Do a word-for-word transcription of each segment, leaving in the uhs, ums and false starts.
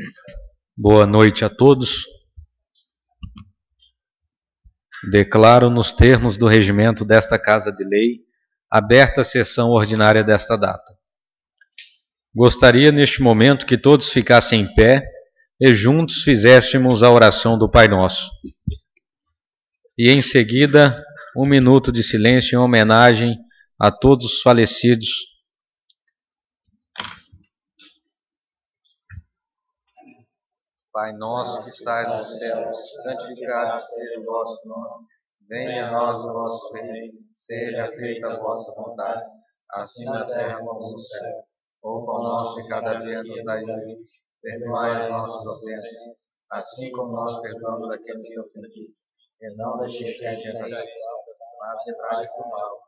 Boa noite a todos. Declaro, nos termos do regimento desta Casa de Lei, aberta a sessão ordinária desta data. Gostaria, neste momento, que todos ficassem em pé e juntos fizéssemos a oração do Pai Nosso. E, em seguida, um minuto de silêncio em homenagem a todos os falecidos. Pai nosso que estais nos céus, santificado seja o vosso nome. Venha a nós o vosso reino, seja feita a vossa vontade, assim na terra como no céu. O pão nosso de cada dia nos dai hoje, perdoai as nossas ofensas, assim como nós perdoamos a quem nos tem ofendido. E não deixeis cair em tentação, mas livrai-nos do mal.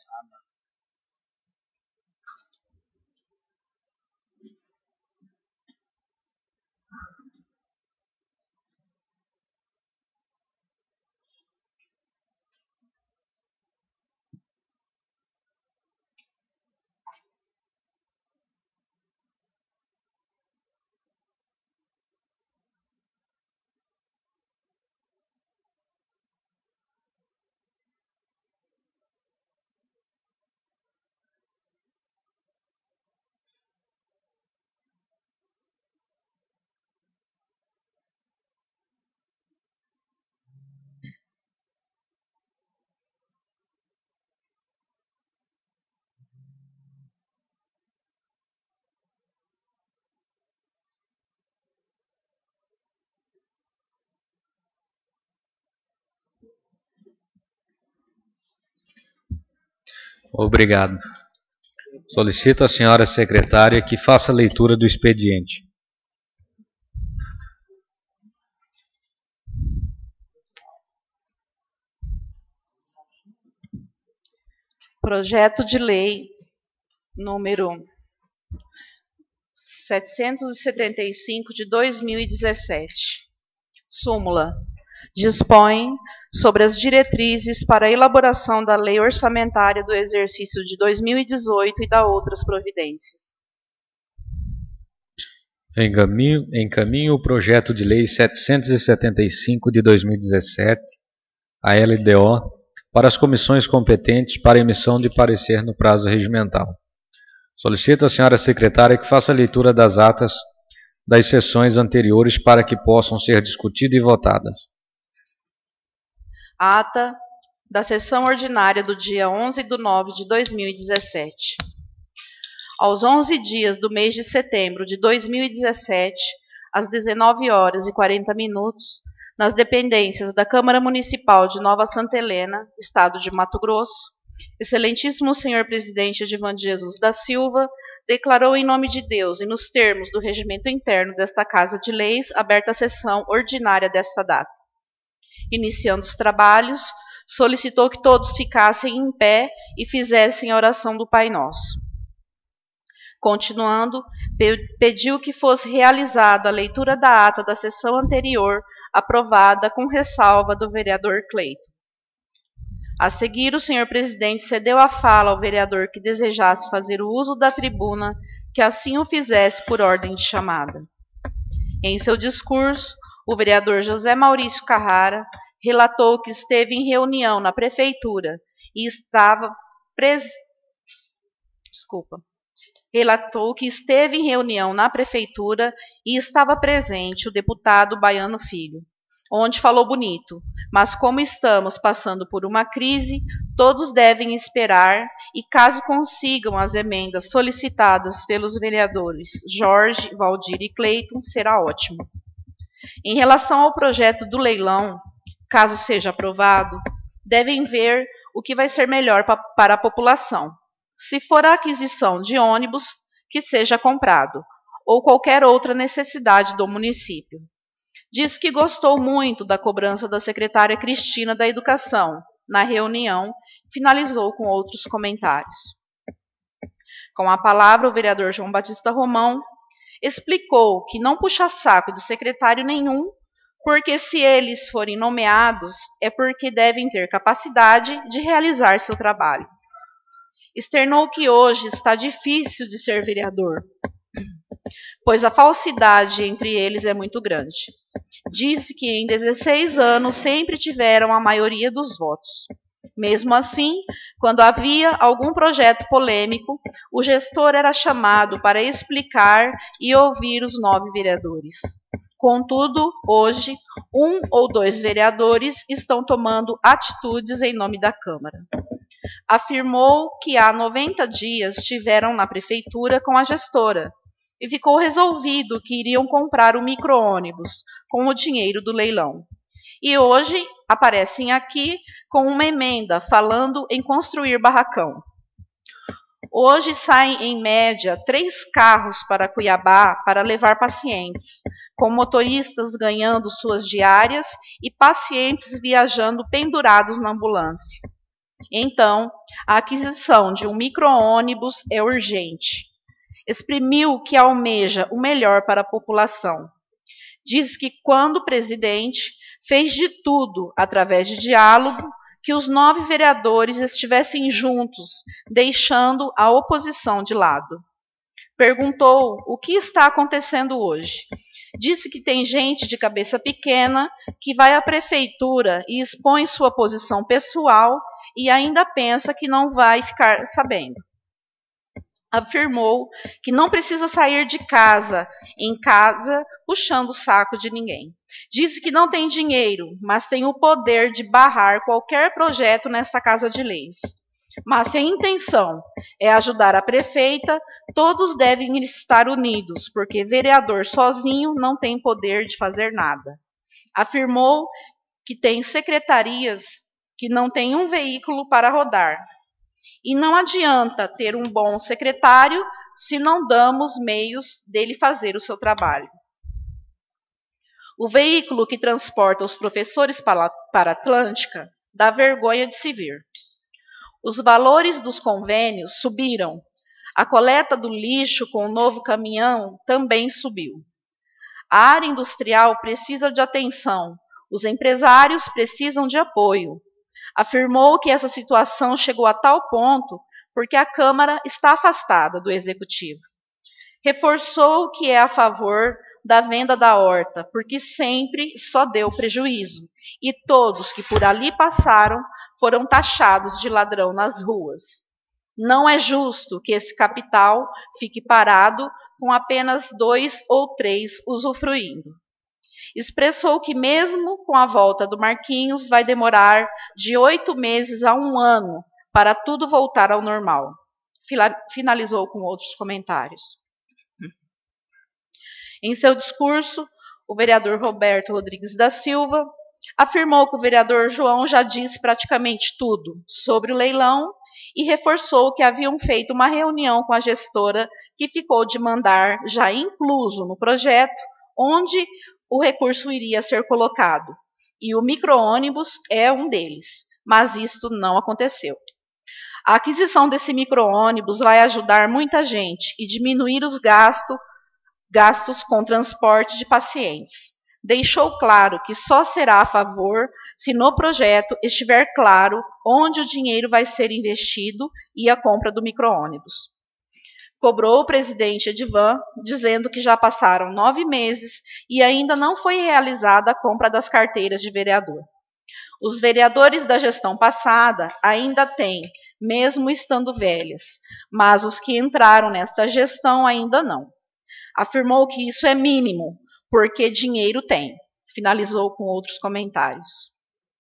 Obrigado. Solicito à senhora secretária que faça a leitura do expediente. Projeto de Lei número setecentos e setenta e cinco de dois mil e dezessete. Súmula. Dispõe sobre as diretrizes para a elaboração da Lei Orçamentária do exercício de dois mil e dezoito e da outras providências. Encaminho, encaminho o projeto de lei setecentos e setenta e cinco de dois mil e dezessete, a L D O, para as comissões competentes para emissão de parecer no prazo regimental. Solicito à senhora secretária que faça a leitura das atas das sessões anteriores para que possam ser discutidas e votadas. Ata da sessão ordinária do dia onze de nove de dois mil e dezessete. Aos onze dias do mês de setembro de dois mil e dezessete, às dezenove horas e quarenta minutos, nas dependências da Câmara Municipal de Nova Santa Helena, Estado de Mato Grosso, Excelentíssimo senhor presidente Edivan Jesus da Silva declarou em nome de Deus e nos termos do regimento interno desta Casa de Leis aberta a sessão ordinária desta data. Iniciando os trabalhos, solicitou que todos ficassem em pé e fizessem a oração do Pai Nosso. Continuando, pediu que fosse realizada a leitura da ata da sessão anterior, aprovada com ressalva do vereador Cleiton. A seguir, o senhor presidente cedeu a fala ao vereador que desejasse fazer o uso da tribuna, que assim o fizesse por ordem de chamada. Em seu discurso, o vereador José Maurício Carrara relatou que esteve em reunião na prefeitura e estava pres... Desculpa. Relatou que esteve em reunião na prefeitura e estava presente o deputado Baiano Filho, onde falou bonito, mas como estamos passando por uma crise, todos devem esperar e caso consigam as emendas solicitadas pelos vereadores Jorge, Valdir e Cleiton, será ótimo. Em relação ao projeto do leilão, caso seja aprovado, devem ver o que vai ser melhor pa- para a população. Se for a aquisição de ônibus, que seja comprado, ou qualquer outra necessidade do município. Diz que gostou muito da cobrança da secretária Cristina da Educação. Na reunião, finalizou com outros comentários. Com a palavra, o vereador João Batista Romão explicou que não puxa saco de secretário nenhum, porque se eles forem nomeados, é porque devem ter capacidade de realizar seu trabalho. Externou que hoje está difícil de ser vereador, pois a falsidade entre eles é muito grande. Disse que em dezesseis anos sempre tiveram a maioria dos votos. Mesmo assim, quando havia algum projeto polêmico, o gestor era chamado para explicar e ouvir os nove vereadores. Contudo, hoje, um ou dois vereadores estão tomando atitudes em nome da Câmara. Afirmou que há noventa dias estiveram na prefeitura com a gestora e ficou resolvido que iriam comprar o micro-ônibus com o dinheiro do leilão. E hoje aparecem aqui com uma emenda falando em construir barracão. Hoje saem, em média, três carros para Cuiabá para levar pacientes, com motoristas ganhando suas diárias e pacientes viajando pendurados na ambulância. Então, a aquisição de um micro-ônibus é urgente. Exprimiu que almeja o melhor para a população. Diz que, quando presidente, fez de tudo, através de diálogo, que os nove vereadores estivessem juntos, deixando a oposição de lado. Perguntou o que está acontecendo hoje. Disse que tem gente de cabeça pequena que vai à prefeitura e expõe sua posição pessoal e ainda pensa que não vai ficar sabendo. Afirmou que não precisa sair de casa, em casa, puxando o saco de ninguém. Disse que não tem dinheiro, mas tem o poder de barrar qualquer projeto nesta Casa de Leis. Mas se a intenção é ajudar a prefeita, todos devem estar unidos, porque vereador sozinho não tem poder de fazer nada. Afirmou que tem secretarias que não têm um veículo para rodar. E não adianta ter um bom secretário se não damos meios dele fazer o seu trabalho. O veículo que transporta os professores para a Atlântica dá vergonha de se ver. Os valores dos convênios subiram. A coleta do lixo com o novo caminhão também subiu. A área industrial precisa de atenção. Os empresários precisam de apoio. Afirmou que essa situação chegou a tal ponto porque a Câmara está afastada do Executivo. Reforçou que é a favor da venda da horta, porque sempre só deu prejuízo, e todos que por ali passaram foram taxados de ladrão nas ruas. Não é justo que esse capital fique parado com apenas dois ou três usufruindo. Expressou que mesmo com a volta do Marquinhos vai demorar de oito meses a um ano para tudo voltar ao normal. Finalizou com outros comentários. Em seu discurso, o vereador Roberto Rodrigues da Silva afirmou que o vereador João já disse praticamente tudo sobre o leilão e reforçou que haviam feito uma reunião com a gestora que ficou de mandar, já incluso no projeto, onde o recurso iria ser colocado. E o micro-ônibus é um deles, mas isto não aconteceu. A aquisição desse micro-ônibus vai ajudar muita gente e diminuir os gastos, gastos com transporte de pacientes. Deixou claro que só será a favor se no projeto estiver claro onde o dinheiro vai ser investido e a compra do micro-ônibus. Cobrou o presidente Edivan, dizendo que já passaram nove meses e ainda não foi realizada a compra das carteiras de vereador. Os vereadores da gestão passada ainda têm, mesmo estando velhas, mas os que entraram nesta gestão ainda não. Afirmou que isso é mínimo, porque dinheiro tem. Finalizou com outros comentários.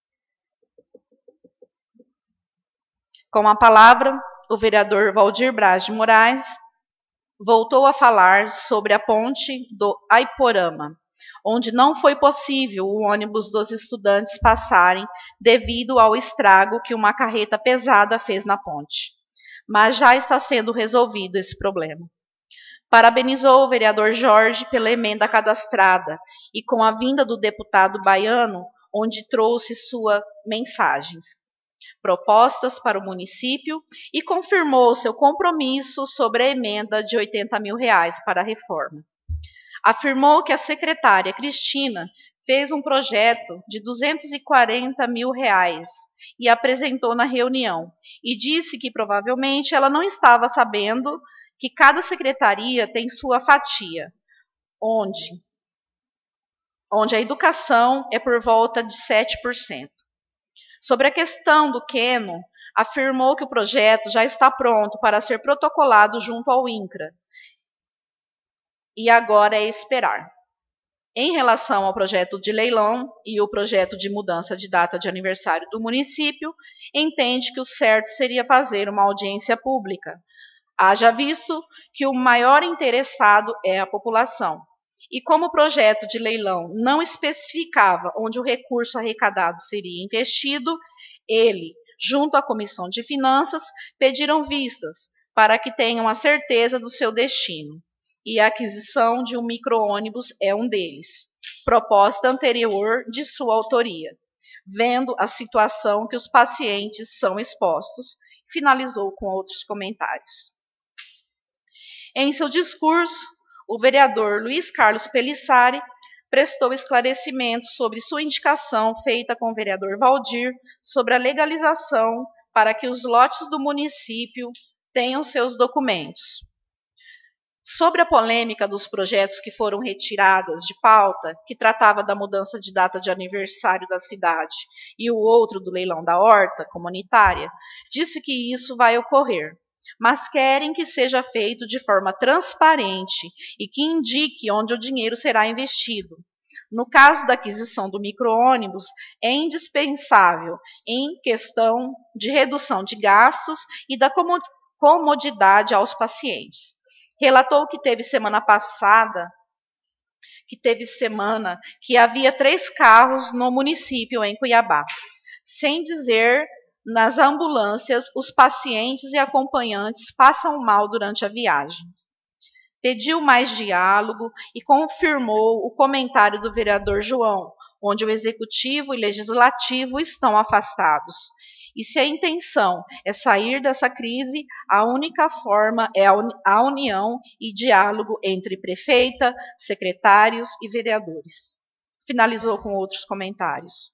Com a palavra, o vereador Valdir Braz de Moraes voltou a falar sobre a ponte do Aiporama, onde não foi possível o ônibus dos estudantes passarem devido ao estrago que uma carreta pesada fez na ponte. Mas já está sendo resolvido esse problema. Parabenizou o vereador Jorge pela emenda cadastrada e com a vinda do deputado baiano, onde trouxe suas mensagens, propostas para o município e confirmou seu compromisso sobre a emenda de oitenta mil reais para a reforma. Afirmou que a secretária Cristina fez um projeto de duzentos e quarenta mil reais e apresentou na reunião e disse que provavelmente ela não estava sabendo que cada secretaria tem sua fatia, onde, onde a educação é por volta de sete por cento. Sobre a questão do queno, afirmou que o projeto já está pronto para ser protocolado junto ao INCRA, e agora é esperar. Em relação ao projeto de leilão e o projeto de mudança de data de aniversário do município, entende que o certo seria fazer uma audiência pública, haja visto que o maior interessado é a população. E como o projeto de leilão não especificava onde o recurso arrecadado seria investido, ele, junto à Comissão de Finanças, pediram vistas para que tenham a certeza do seu destino. E a aquisição de um micro-ônibus é um deles, proposta anterior de sua autoria, vendo a situação que os pacientes são expostos, finalizou com outros comentários. Em seu discurso, o vereador Luiz Carlos Pelissari prestou esclarecimentos sobre sua indicação feita com o vereador Valdir sobre a legalização para que os lotes do município tenham seus documentos. Sobre a polêmica dos projetos que foram retirados de pauta, que tratava da mudança de data de aniversário da cidade, e o outro do leilão da horta comunitária, disse que isso vai ocorrer, mas querem que seja feito de forma transparente e que indique onde o dinheiro será investido. No caso da aquisição do micro-ônibus, é indispensável em questão de redução de gastos e da comodidade aos pacientes. Relatou que teve semana passada, que teve semana que havia três carros no município em Cuiabá, sem dizer nas ambulâncias os pacientes e acompanhantes passam mal durante a viagem. Pediu mais diálogo e confirmou o comentário do vereador João, onde o executivo e legislativo estão afastados. E se a intenção é sair dessa crise, a única forma é a união e diálogo entre prefeita, secretários e vereadores. Finalizou com outros comentários.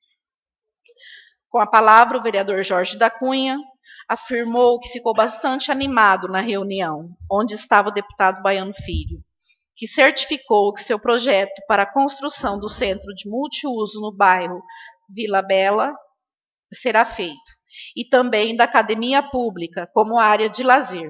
Com a palavra, o vereador Jorge da Cunha afirmou que ficou bastante animado na reunião, onde estava o deputado Baiano Filho, que certificou que seu projeto para a construção do centro de multiuso no bairro Vila Bela será feito, e também da academia pública como área de lazer.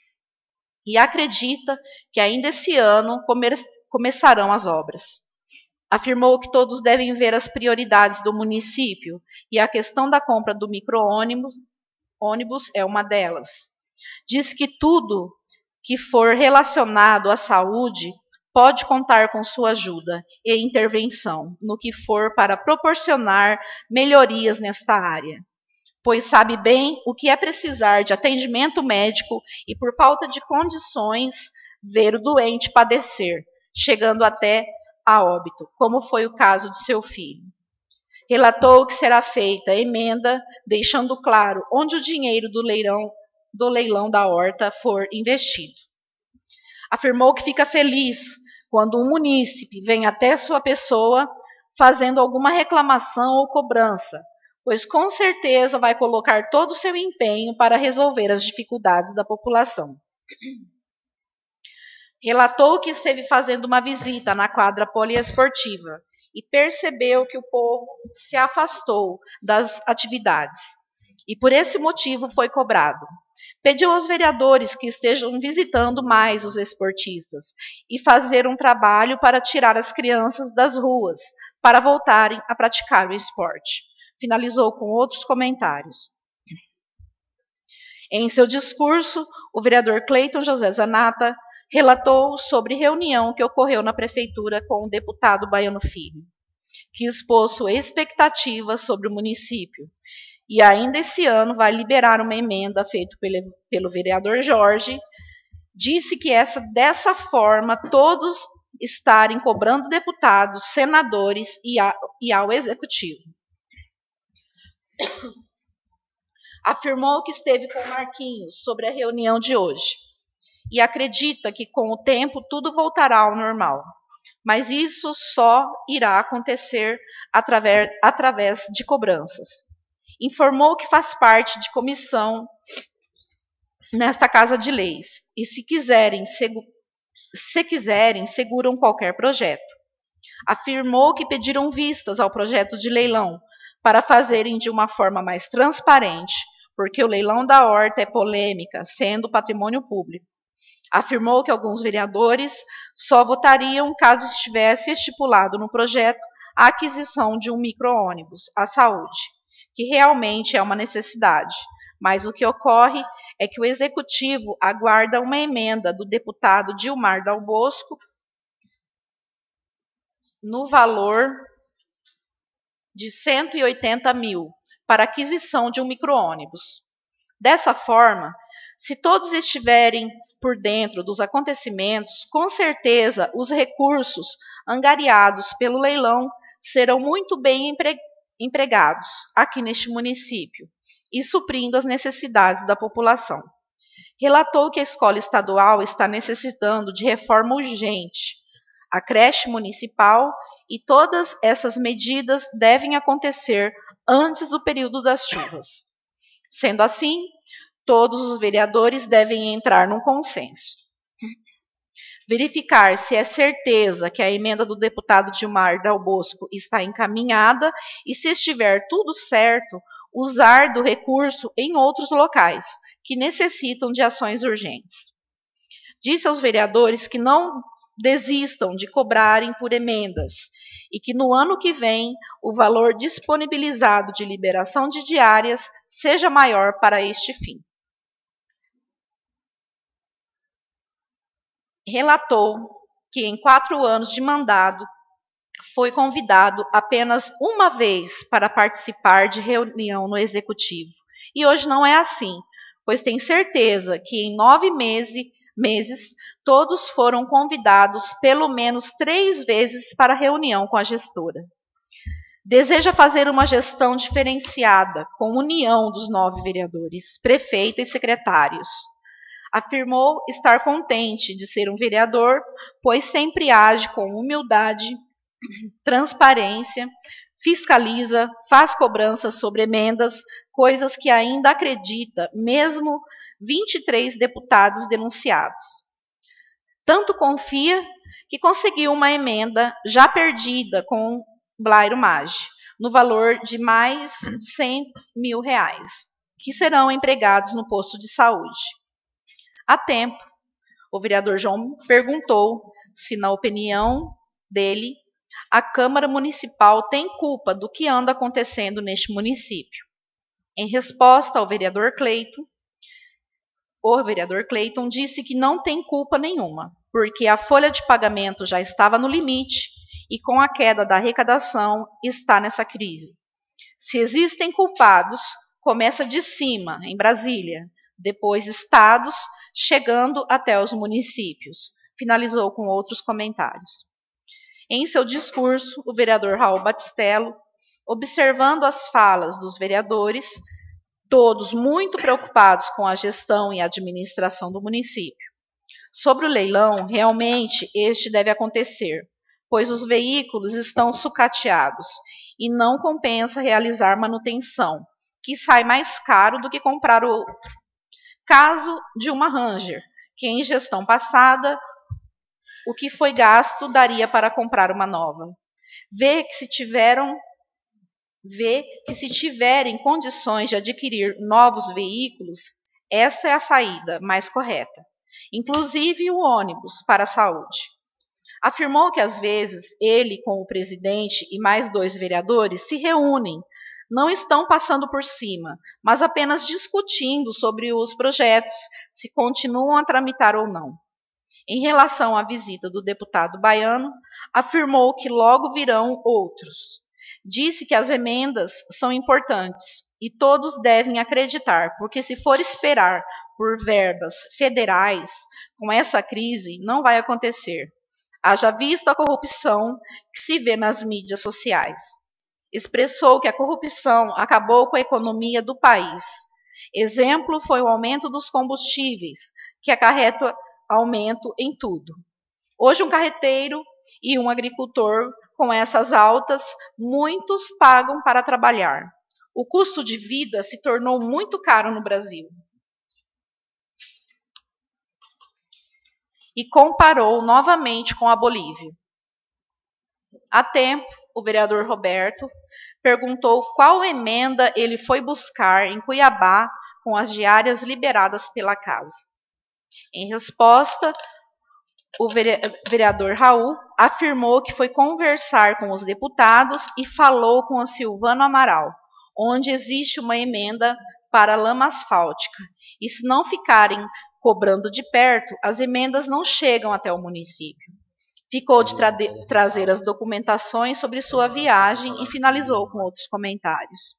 E acredita que ainda esse ano come- começarão as obras. Afirmou que todos devem ver as prioridades do município e a questão da compra do micro-ônibus ônibus é uma delas. Diz que tudo que for relacionado à saúde pode contar com sua ajuda e intervenção no que for para proporcionar melhorias nesta área, pois sabe bem o que é precisar de atendimento médico e, por falta de condições, ver o doente padecer, chegando até a óbito, como foi o caso de seu filho. Relatou que será feita emenda, deixando claro onde o dinheiro do leilão, do leilão da horta for investido. Afirmou que fica feliz quando um munícipe vem até sua pessoa fazendo alguma reclamação ou cobrança, pois com certeza vai colocar todo o seu empenho para resolver as dificuldades da população. Relatou que esteve fazendo uma visita na quadra poliesportiva e percebeu que o povo se afastou das atividades e por esse motivo foi cobrado. Pediu aos vereadores que estejam visitando mais os esportistas e fazer um trabalho para tirar as crianças das ruas, para voltarem a praticar o esporte. Finalizou com outros comentários. Em seu discurso, o vereador Cleiton José Zanata relatou sobre reunião que ocorreu na prefeitura com o deputado Baiano Filho, que expôs sua expectativa sobre o município. E ainda esse ano vai liberar uma emenda feita pelo, pelo vereador Jorge. Disse que essa, dessa forma todos estarem cobrando deputados, senadores e, a, e ao executivo. Afirmou que esteve com Marquinhos sobre a reunião de hoje e acredita que com o tempo tudo voltará ao normal, mas isso só irá acontecer através, através de cobranças. Informou que faz parte de comissão nesta Casa de Leis e se quiserem se quiserem, seguram qualquer projeto. Afirmou que pediram vistas ao projeto de leilão para fazerem de uma forma mais transparente, porque o leilão da horta é polêmica, sendo patrimônio público. Afirmou que alguns vereadores só votariam caso estivesse estipulado no projeto a aquisição de um micro-ônibus à saúde, que realmente é uma necessidade, mas o que ocorre é que o Executivo aguarda uma emenda do deputado Dilmar Dal Bosco no valor de cento e oitenta mil para aquisição de um micro-ônibus. Dessa forma, se todos estiverem por dentro dos acontecimentos, com certeza os recursos angariados pelo leilão serão muito bem empregados aqui neste município e suprindo as necessidades da população. Relatou que a escola estadual está necessitando de reforma urgente, a creche municipal, e todas essas medidas devem acontecer antes do período das chuvas. Sendo assim, todos os vereadores devem entrar num consenso. Verificar se é certeza que a emenda do deputado Dilmar Dal Bosco está encaminhada e, se estiver tudo certo, usar do recurso em outros locais que necessitam de ações urgentes. Disse aos vereadores que não desistam de cobrarem por emendas e que no ano que vem o valor disponibilizado de liberação de diárias seja maior para este fim. Relatou que em quatro anos de mandado foi convidado apenas uma vez para participar de reunião no Executivo. E hoje não é assim, pois tem certeza que em nove meses, meses todos foram convidados pelo menos três vezes para reunião com a gestora. Deseja fazer uma gestão diferenciada, com união dos nove vereadores, prefeita e secretários. Afirmou estar contente de ser um vereador, pois sempre age com humildade, transparência, fiscaliza, faz cobranças sobre emendas, coisas que ainda acredita, mesmo vinte e três deputados denunciados. Tanto confia que conseguiu uma emenda já perdida com Blairo Maggi, no valor de mais cem mil reais, que serão empregados no posto de saúde. Há tempo, o vereador João perguntou se, na opinião dele, a Câmara Municipal tem culpa do que anda acontecendo neste município. Em resposta ao vereador Cleiton, o vereador Cleiton disse que não tem culpa nenhuma, porque a folha de pagamento já estava no limite e, com a queda da arrecadação, está nessa crise. Se existem culpados, começa de cima, em Brasília, depois estados, chegando até os municípios. Finalizou com outros comentários. Em seu discurso, o vereador Raul Batistello, observando as falas dos vereadores, todos muito preocupados com a gestão e a administração do município. Sobre o leilão, realmente este deve acontecer, pois os veículos estão sucateados e não compensa realizar manutenção, que sai mais caro do que comprar o outro. Caso de uma Ranger, que em gestão passada o que foi gasto daria para comprar uma nova. Vê que se tiveram, vê que se tiverem condições de adquirir novos veículos, essa é a saída mais correta, inclusive o ônibus para a saúde. Afirmou que às vezes ele, com o presidente e mais dois vereadores, se reúnem, não estão passando por cima, mas apenas discutindo sobre os projetos, se continuam a tramitar ou não. Em relação à visita do deputado baiano, afirmou que logo virão outros. Disse que as emendas são importantes e todos devem acreditar, porque se for esperar por verbas federais, com essa crise, não vai acontecer. Haja visto a corrupção que se vê nas mídias sociais. Expressou que a corrupção acabou com a economia do país. Exemplo foi o aumento dos combustíveis, que acarreta aumento em tudo. Hoje, um carreteiro e um agricultor, com essas altas, muitos pagam para trabalhar. O custo de vida se tornou muito caro no Brasil. e comparou novamente com a Bolívia. Há tempo, o vereador Roberto perguntou qual emenda ele foi buscar em Cuiabá com as diárias liberadas pela casa. Em resposta, o vereador Raul afirmou que foi conversar com os deputados e falou com o Silvano Amaral, onde existe uma emenda para lama asfáltica. E se não ficarem cobrando de perto, as emendas não chegam até o município. Ficou de tra trazer as documentações sobre sua viagem e finalizou com outros comentários.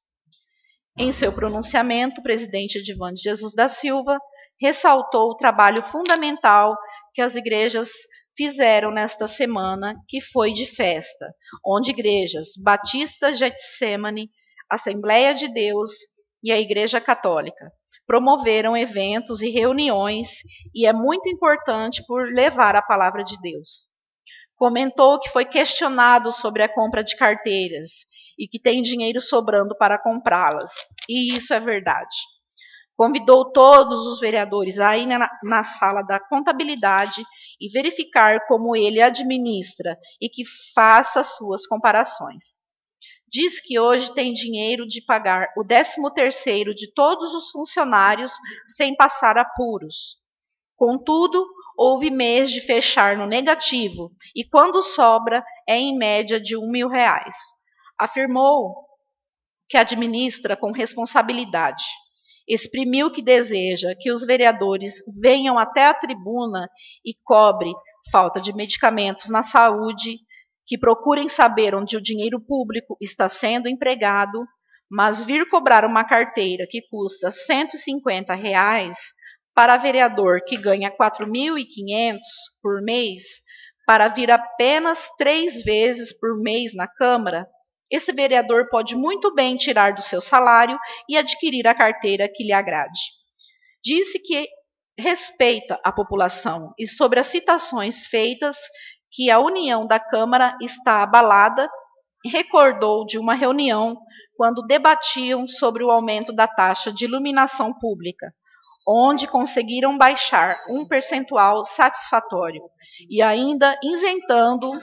Em seu pronunciamento, o presidente Edivan de Jesus da Silva ressaltou o trabalho fundamental que as igrejas fizeram nesta semana, que foi de festa, onde igrejas Batista Getsemane, Assembleia de Deus e a Igreja Católica promoveram eventos e reuniões, e é muito importante por levar a palavra de Deus. Comentou que foi questionado sobre a compra de carteiras e que tem dinheiro sobrando para comprá-las, e isso é verdade. Convidou todos os vereadores a ir na, na sala da contabilidade e verificar como ele administra e que faça suas comparações. Diz que hoje tem dinheiro de pagar o décimo terceiro de todos os funcionários sem passar apuros. Contudo, houve mês de fechar no negativo e quando sobra é em média de um mil reais. Afirmou que administra com responsabilidade. Exprimiu que deseja que os vereadores venham até a tribuna e cobre falta de medicamentos na saúde, que procurem saber onde o dinheiro público está sendo empregado, mas vir cobrar uma carteira que custa cento e cinquenta reais para vereador que ganha quatro mil e quinhentos por mês, para vir apenas três vezes por mês na Câmara, esse vereador pode muito bem tirar do seu salário e adquirir a carteira que lhe agrade. Disse que respeita a população e sobre as citações feitas que a união da Câmara está abalada, recordou de uma reunião quando debatiam sobre o aumento da taxa de iluminação pública, onde conseguiram baixar um percentual satisfatório e ainda isentando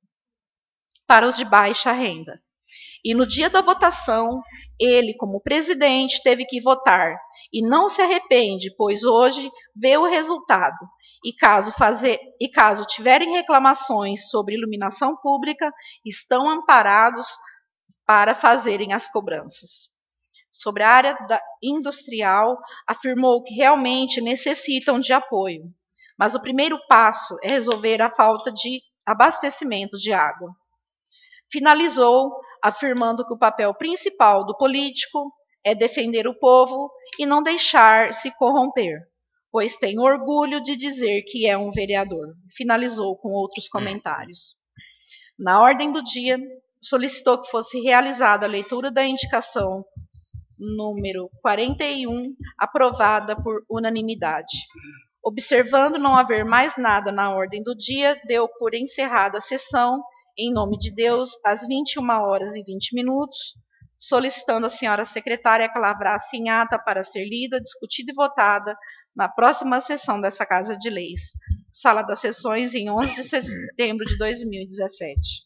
para os de baixa renda. E no dia da votação, ele, como presidente, teve que votar e não se arrepende, pois hoje vê o resultado. E caso, fazer, e caso tiverem reclamações sobre iluminação pública, estão amparados para fazerem as cobranças. Sobre a área da industrial, afirmou que realmente necessitam de apoio, mas o primeiro passo é resolver a falta de abastecimento de água. Finalizou afirmando que o papel principal do político é defender o povo e não deixar se corromper, pois tem orgulho de dizer que é um vereador. Finalizou com outros comentários. Na ordem do dia, solicitou que fosse realizada a leitura da indicação número quarenta e um, aprovada por unanimidade. Observando não haver mais nada na ordem do dia, deu por encerrada a sessão, em nome de Deus, às vinte e uma horas e vinte minutos, solicitando à senhora secretária que lavrasse em ata para ser lida, discutida e votada na próxima sessão dessa Casa de Leis. Sala das Sessões, em onze de setembro de dois mil e dezessete.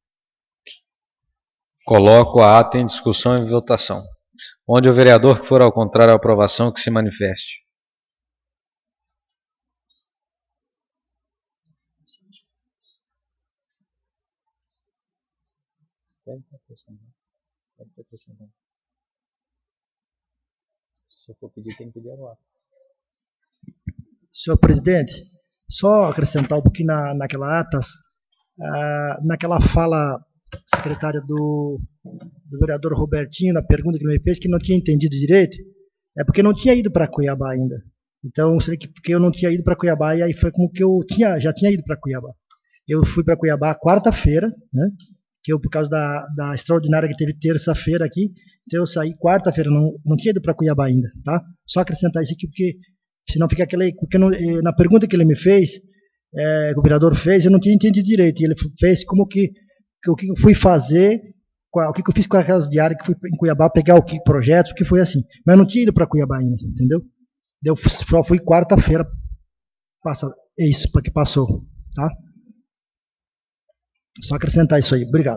Coloco a ata em discussão e votação. Onde o vereador que for ao contrário à aprovação, que se manifeste. Se for pedir, tem que pedir agora. Senhor presidente, só acrescentar um pouquinho na, naquela ata, uh, naquela fala secretária do, do vereador Robertinho, na pergunta que ele me fez, que não tinha entendido direito, é porque não tinha ido para Cuiabá ainda. Então, porque eu não tinha ido para Cuiabá, e aí foi como que eu tinha, já tinha ido para Cuiabá. Eu fui para Cuiabá quarta-feira, né? Que eu, por causa da, da extraordinária que teve terça-feira aqui, então eu saí quarta-feira, não, não tinha ido para Cuiabá ainda, tá? Só acrescentar isso aqui, porque senão fica aquele... Porque não, na pergunta que ele me fez, é, que o vereador fez, eu não tinha entendido direito, e ele fez como que, que o que eu fui fazer, qual, o que eu fiz com aquelas diárias que fui em Cuiabá, pegar o que projetos, o que foi assim. Mas eu não tinha ido para Cuiabá ainda, entendeu? Eu só fui quarta-feira Passa, é isso, para que passou, tá? Só acrescentar isso aí. Obrigado.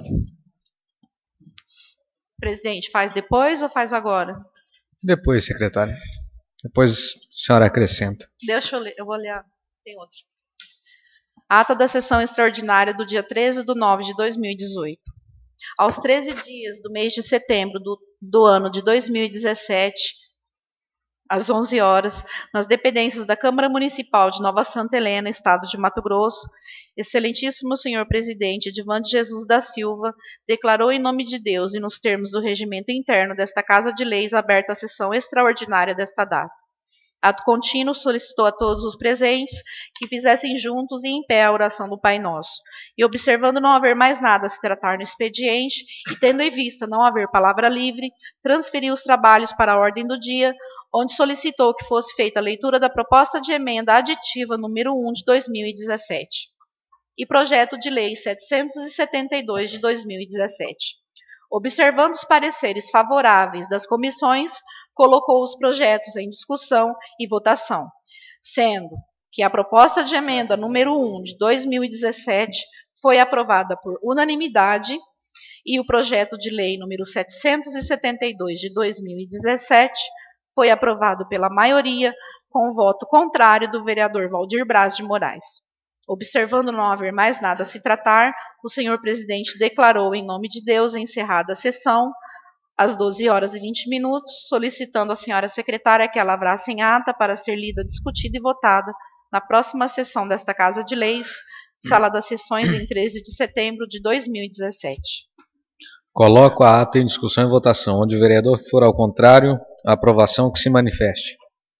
Presidente, faz depois ou faz agora? Depois, secretário. Depois a senhora acrescenta. Deixa eu ler, eu vou ler. Tem outra. Ata da sessão extraordinária do dia treze de nove de dois mil e dezoito. Aos treze dias do mês de setembro do, do ano de dois mil e dezessete, às onze horas, nas dependências da Câmara Municipal de Nova Santa Helena, Estado de Mato Grosso, excelentíssimo senhor presidente Edivan de Jesus da Silva declarou em nome de Deus e nos termos do regimento interno desta Casa de Leis aberta a sessão extraordinária desta data. Ato contínuo, solicitou a todos os presentes que fizessem juntos e em pé a oração do Pai Nosso. E observando não haver mais nada a se tratar no expediente, e tendo em vista não haver palavra livre, transferiu os trabalhos para a ordem do dia, onde solicitou que fosse feita a leitura da proposta de emenda aditiva número um de dois mil e dezessete e projeto de lei setecentos e setenta e dois de dois mil e dezessete. Observando os pareceres favoráveis das comissões, colocou os projetos em discussão e votação, sendo que a proposta de emenda número um de dois mil e dezessete foi aprovada por unanimidade e o projeto de lei número setecentos e setenta e dois de dois mil e dezessete foi aprovado pela maioria, com o voto contrário do vereador Valdir Braz de Moraes. Observando não haver mais nada a se tratar, o senhor presidente declarou em nome de Deus encerrada a sessão, às doze horas e vinte minutos, solicitando à senhora secretária que a lavrasse em ata para ser lida, discutida e votada na próxima sessão desta Casa de Leis, sala das sessões em treze de setembro de dois mil e dezessete. Coloco a ata em discussão e votação. Onde o vereador for ao contrário, a aprovação que se manifeste.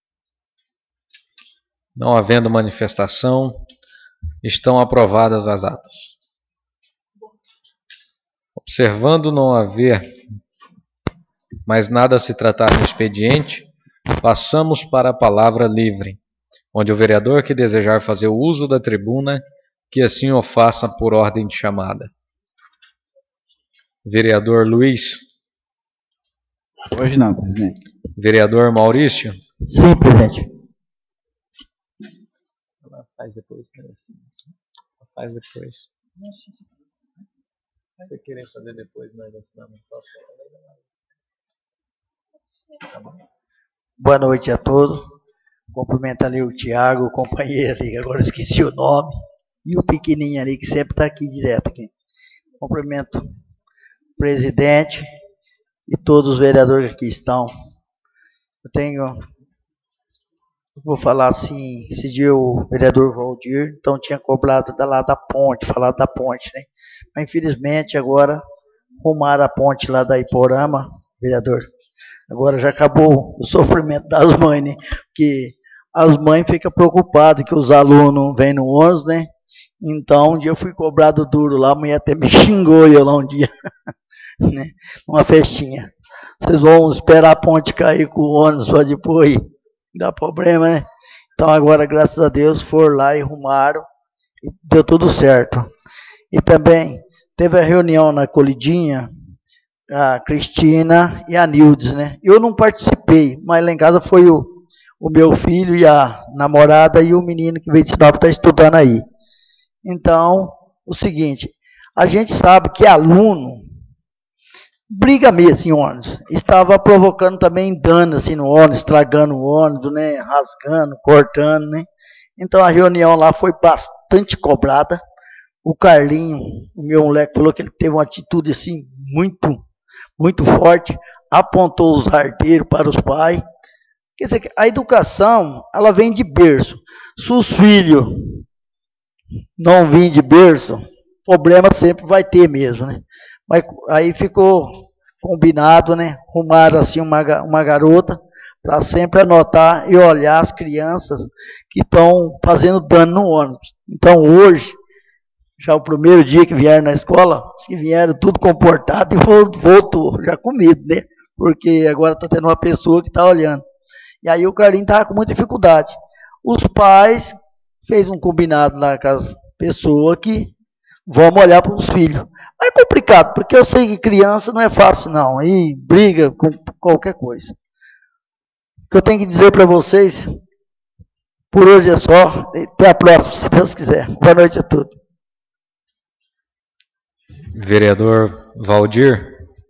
Não havendo manifestação, estão aprovadas as atas. Observando não haver mais nada a se tratar no expediente, passamos para a palavra livre, onde o vereador que desejar fazer o uso da tribuna, que assim o faça por ordem de chamada. Vereador Luiz. Hoje não, presidente. Vereador Maurício. Sim, presidente. Faz depois, né? Faz depois. Se você querer fazer depois, nós assinamos. Posso tá bom. Boa noite a todos. Cumprimento ali o Tiago, o companheiro ali, agora esqueci o nome, e o pequenininho ali, que sempre está aqui direto. Aqui. Cumprimento o presidente e todos os vereadores que aqui estão. Eu tenho... Vou falar assim, esse dia o vereador Valdir, então tinha cobrado da lá da ponte, falado da ponte, né? Mas infelizmente agora arrumaram a ponte lá da Iporama, vereador. Agora já acabou o sofrimento das mães, né? Porque as mães ficam preocupadas que os alunos vêm no ônibus, né? Então um dia eu fui cobrado duro lá, a mulher até me xingou eu lá um dia, né? Uma festinha. Vocês vão esperar a ponte cair com o ônibus para depois... Dá problema, né? Então agora, graças a Deus, foram lá e arrumaram e deu tudo certo. E também teve a reunião na Colidinha, a Cristina e a Nildes, né? Eu não participei, mas lá em casa foi o, o meu filho e a namorada e o menino que veio de Sinop está estudando aí. Então, o seguinte, a gente sabe que aluno briga mesmo em ônibus, estava provocando também dano assim, no ônibus, estragando o ônibus, né, rasgando, cortando, né? Então a reunião lá foi bastante cobrada. O Carlinho, o meu moleque, falou que ele teve uma atitude assim, muito, muito forte, apontou os arteiros para os pais. Quer dizer, a educação, ela vem de berço. Se os filhos não virem de berço, problema sempre vai ter mesmo, né? Mas aí ficou combinado, né? Arrumaram assim uma, uma garota para sempre anotar e olhar as crianças que estão fazendo dano no ônibus. Então hoje, já o primeiro dia que vieram na escola, que vieram tudo comportado e voltou, já com medo, né? Porque agora está tendo uma pessoa que está olhando. E aí o Carlinhos estava com muita dificuldade. Os pais fez um combinado lá com as pessoas que vamos olhar para os filhos. Mas é complicado, porque eu sei que criança não é fácil, não. Aí briga com qualquer coisa. O que eu tenho que dizer para vocês, Por hoje é só. Até a próxima, se Deus quiser. Boa noite a todos. Vereador Valdir.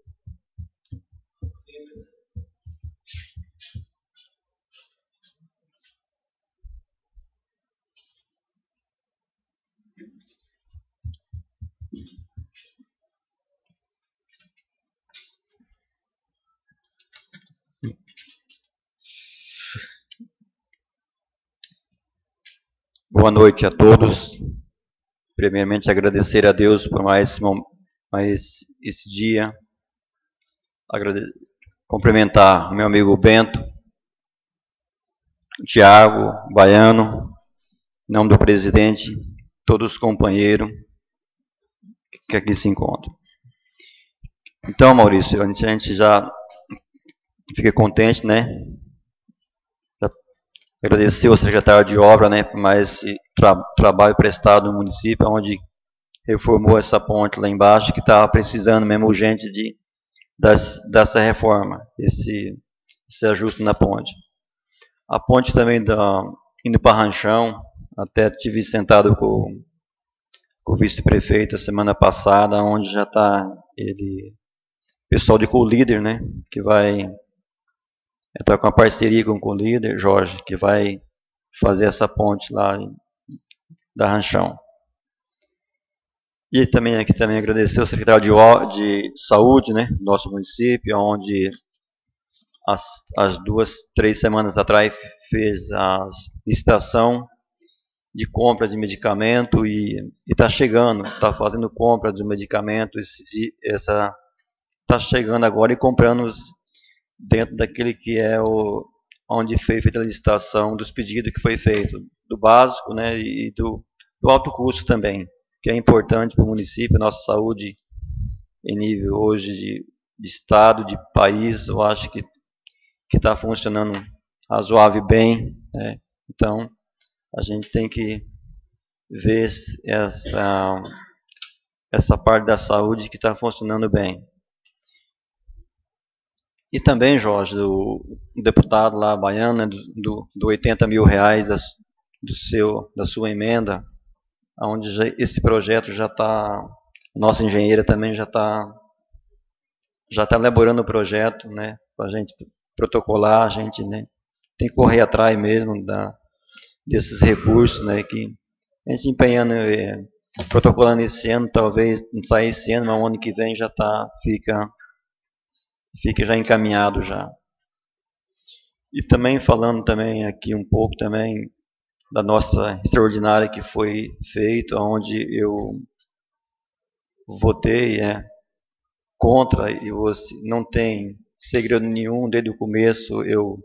Boa noite a todos. Primeiramente, agradecer a Deus por mais, mais esse dia. Agrade... Cumprimentar o meu amigo Bento, Tiago, Baiano, em nome do presidente, todos os companheiros que aqui se encontram. Então, Maurício, a gente já fica contente, né? Agradecer ao secretário de obra, né, por mais esse tra trabalho prestado no município, onde reformou essa ponte lá embaixo, que estava precisando mesmo urgente de, das, dessa reforma, esse, esse ajuste na ponte. A ponte também da, indo para Ranchão, até tive sentado com, com o vice-prefeito a semana passada, onde já está ele, pessoal de Colíder, né, que vai entrar com a parceria com o Colíder, Jorge, que vai fazer essa ponte lá da Ranchão. E também aqui também agradecer ao secretário de, de Saúde, né, do nosso município, onde as, as duas, três semanas atrás fez a licitação de compra de medicamento e está chegando, está fazendo compra de medicamento, essa está chegando agora e comprando os, dentro daquele que é o onde foi feita a licitação dos pedidos que foi feito, do básico, né, e do, do alto custo também, que é importante para o município, a nossa saúde em nível hoje de, de estado, de país, eu acho que que está funcionando razoável e bem, né? Então a gente tem que ver essa, essa parte da saúde que está funcionando bem. E também, Jorge, do, do deputado lá, Baiano, né, do, do oitenta mil reais das, do seu, da sua emenda, onde já, esse projeto já está, nossa engenheira também já está já está elaborando o projeto, né, para a gente protocolar, a gente, né, tem que correr atrás mesmo da, desses recursos, né, que a gente empenhando, é, protocolando esse ano, talvez não sair esse ano, mas o ano que vem já tá, fica, fica já encaminhado já. E também falando também aqui um pouco também da nossa extraordinária que foi feito, onde eu votei é, contra, e você não tem segredo nenhum, desde o começo eu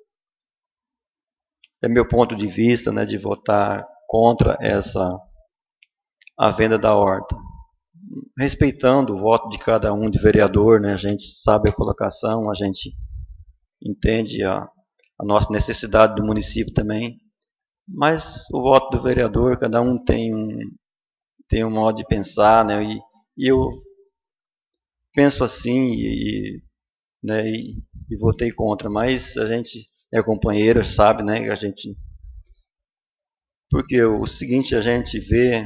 é meu ponto de vista, né, de votar contra essa a venda da horta, respeitando o voto de cada um de vereador, né, a gente sabe a colocação, a gente entende a, a nossa necessidade do município também, mas o voto do vereador, cada um tem um tem um modo de pensar, né, e, e eu penso assim e, né, e, e votei contra, mas a gente é companheiro, sabe, né, a gente, porque o seguinte, a gente vê,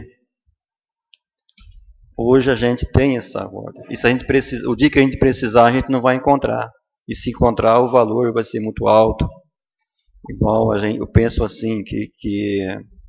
hoje a gente tem essa horta, e se a gente precisa, o dia que a gente precisar, a gente não vai encontrar, e se encontrar, o valor vai ser muito alto, igual a gente, eu penso assim, que, que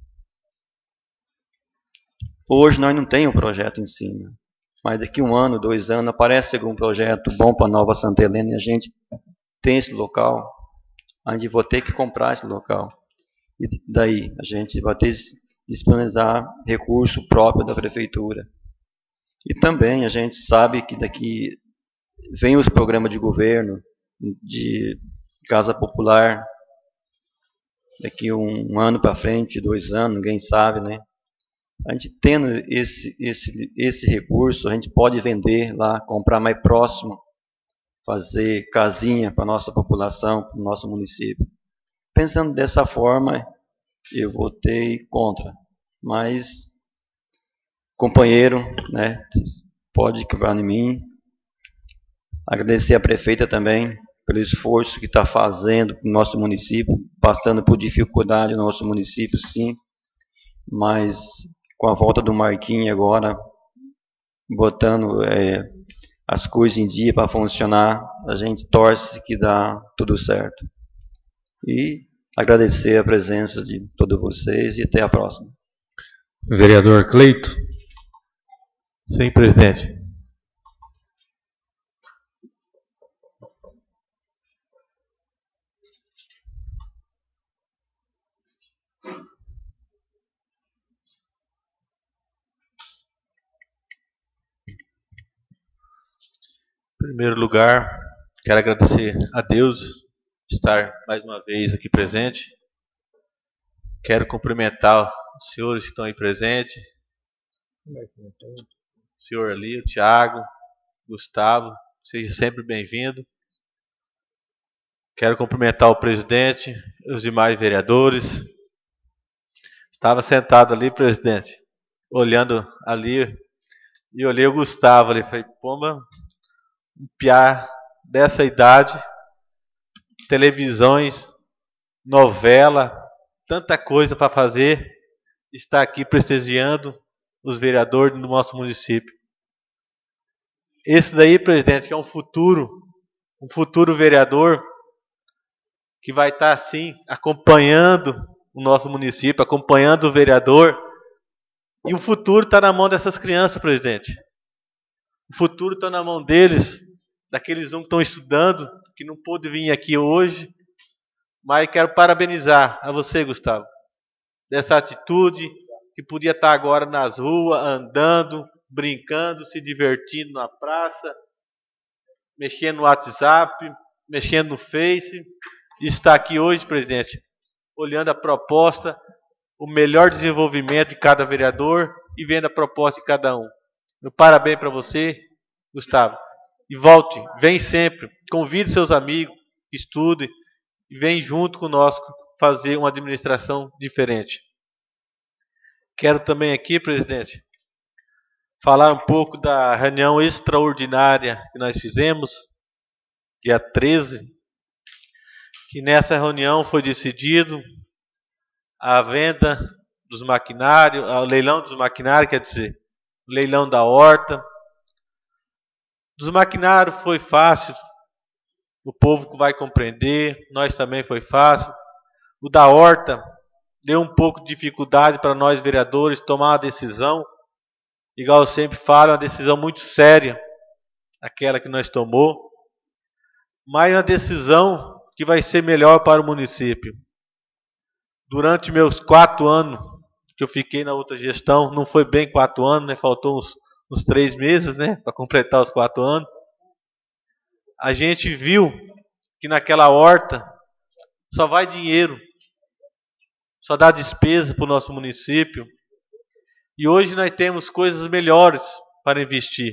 hoje nós não temos um projeto em cima, mas daqui um ano, dois anos, aparece algum projeto bom para Nova Santa Helena, e a gente tem esse local, a gente vai ter que comprar esse local. E daí, a gente vai ter que disponibilizar recurso próprio da prefeitura. E também a gente sabe que daqui vem os programas de governo, de casa popular, daqui um ano para frente, dois anos, ninguém sabe, né? A gente tendo esse, esse, esse recurso, a gente pode vender lá, comprar mais próximo, fazer casinha para a nossa população, para o nosso município. Pensando dessa forma, eu votei contra. Mas, companheiro, né, pode que vá em mim. Agradecer a prefeita também, pelo esforço que está fazendo para o nosso município, passando por dificuldade no nosso município, sim, mas com a volta do Marquinhos agora, botando é, as coisas em dia para funcionar, a gente torce que dá tudo certo. E agradecer a presença de todos vocês e até a próxima. Vereador Cleito. Sim, presidente. Em primeiro lugar, quero agradecer a Deus de estar mais uma vez aqui presente. Quero cumprimentar os senhores que estão aí presentes. O senhor ali, o Tiago, Gustavo, seja sempre bem-vindo. Quero cumprimentar o presidente e os demais vereadores. Estava sentado ali, presidente, olhando ali, e olhei o Gustavo ali, falei, pomba, um piá dessa idade, televisões, novela, tanta coisa para fazer, está aqui prestigiando os vereadores do nosso município. Esse daí, presidente, que é um futuro, um futuro vereador que vai estar assim, acompanhando o nosso município, acompanhando o vereador, e o futuro está na mão dessas crianças, presidente. O futuro está na mão deles, daqueles um que estão estudando, que não pôde vir aqui hoje, mas quero parabenizar a você, Gustavo, dessa atitude, que podia estar agora nas ruas, andando, brincando, se divertindo na praça, mexendo no WhatsApp, mexendo no Face, e está aqui hoje, presidente, olhando a proposta, o melhor desenvolvimento de cada vereador e vendo a proposta de cada um. Meu parabéns para você, Gustavo. E volte, vem sempre, convide seus amigos, estude e vem junto conosco fazer uma administração diferente. Quero também aqui, presidente, falar um pouco da reunião extraordinária que nós fizemos, dia treze, que nessa reunião foi decidido a venda dos maquinários, o leilão dos maquinários, quer dizer, o leilão da horta. Dos maquinários foi fácil, o povo vai compreender, nós também foi fácil. O da horta deu um pouco de dificuldade para nós vereadores tomar uma decisão, igual eu sempre falo, uma decisão muito séria, aquela que nós tomou, mas uma decisão que vai ser melhor para o município. Durante meus quatro anos que eu fiquei na outra gestão, não foi bem quatro anos, né? Faltou uns, uns três meses, né? Para completar os quatro anos. A gente viu que naquela horta só vai dinheiro, só dá despesa para o nosso município. E hoje nós temos coisas melhores para investir.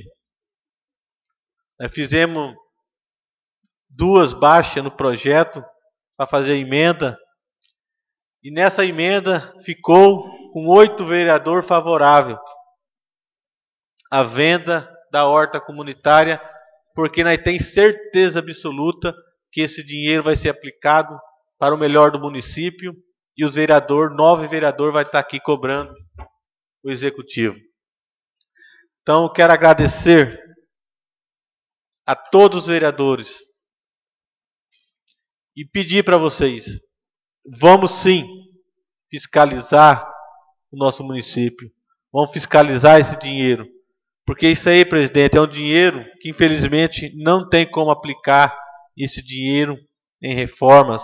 Nós fizemos duas baixas no projeto para fazer a emenda. E nessa emenda ficou com oito vereadores favoráveis à venda da horta comunitária, porque nós temos certeza absoluta que esse dinheiro vai ser aplicado para o melhor do município e os vereadores, nove vereadores, vai estar aqui cobrando o executivo. Então, quero agradecer a todos os vereadores e pedir para vocês, vamos sim fiscalizar o nosso município. Vamos fiscalizar esse dinheiro. Porque isso aí, presidente, é um dinheiro que infelizmente não tem como aplicar esse dinheiro em reformas,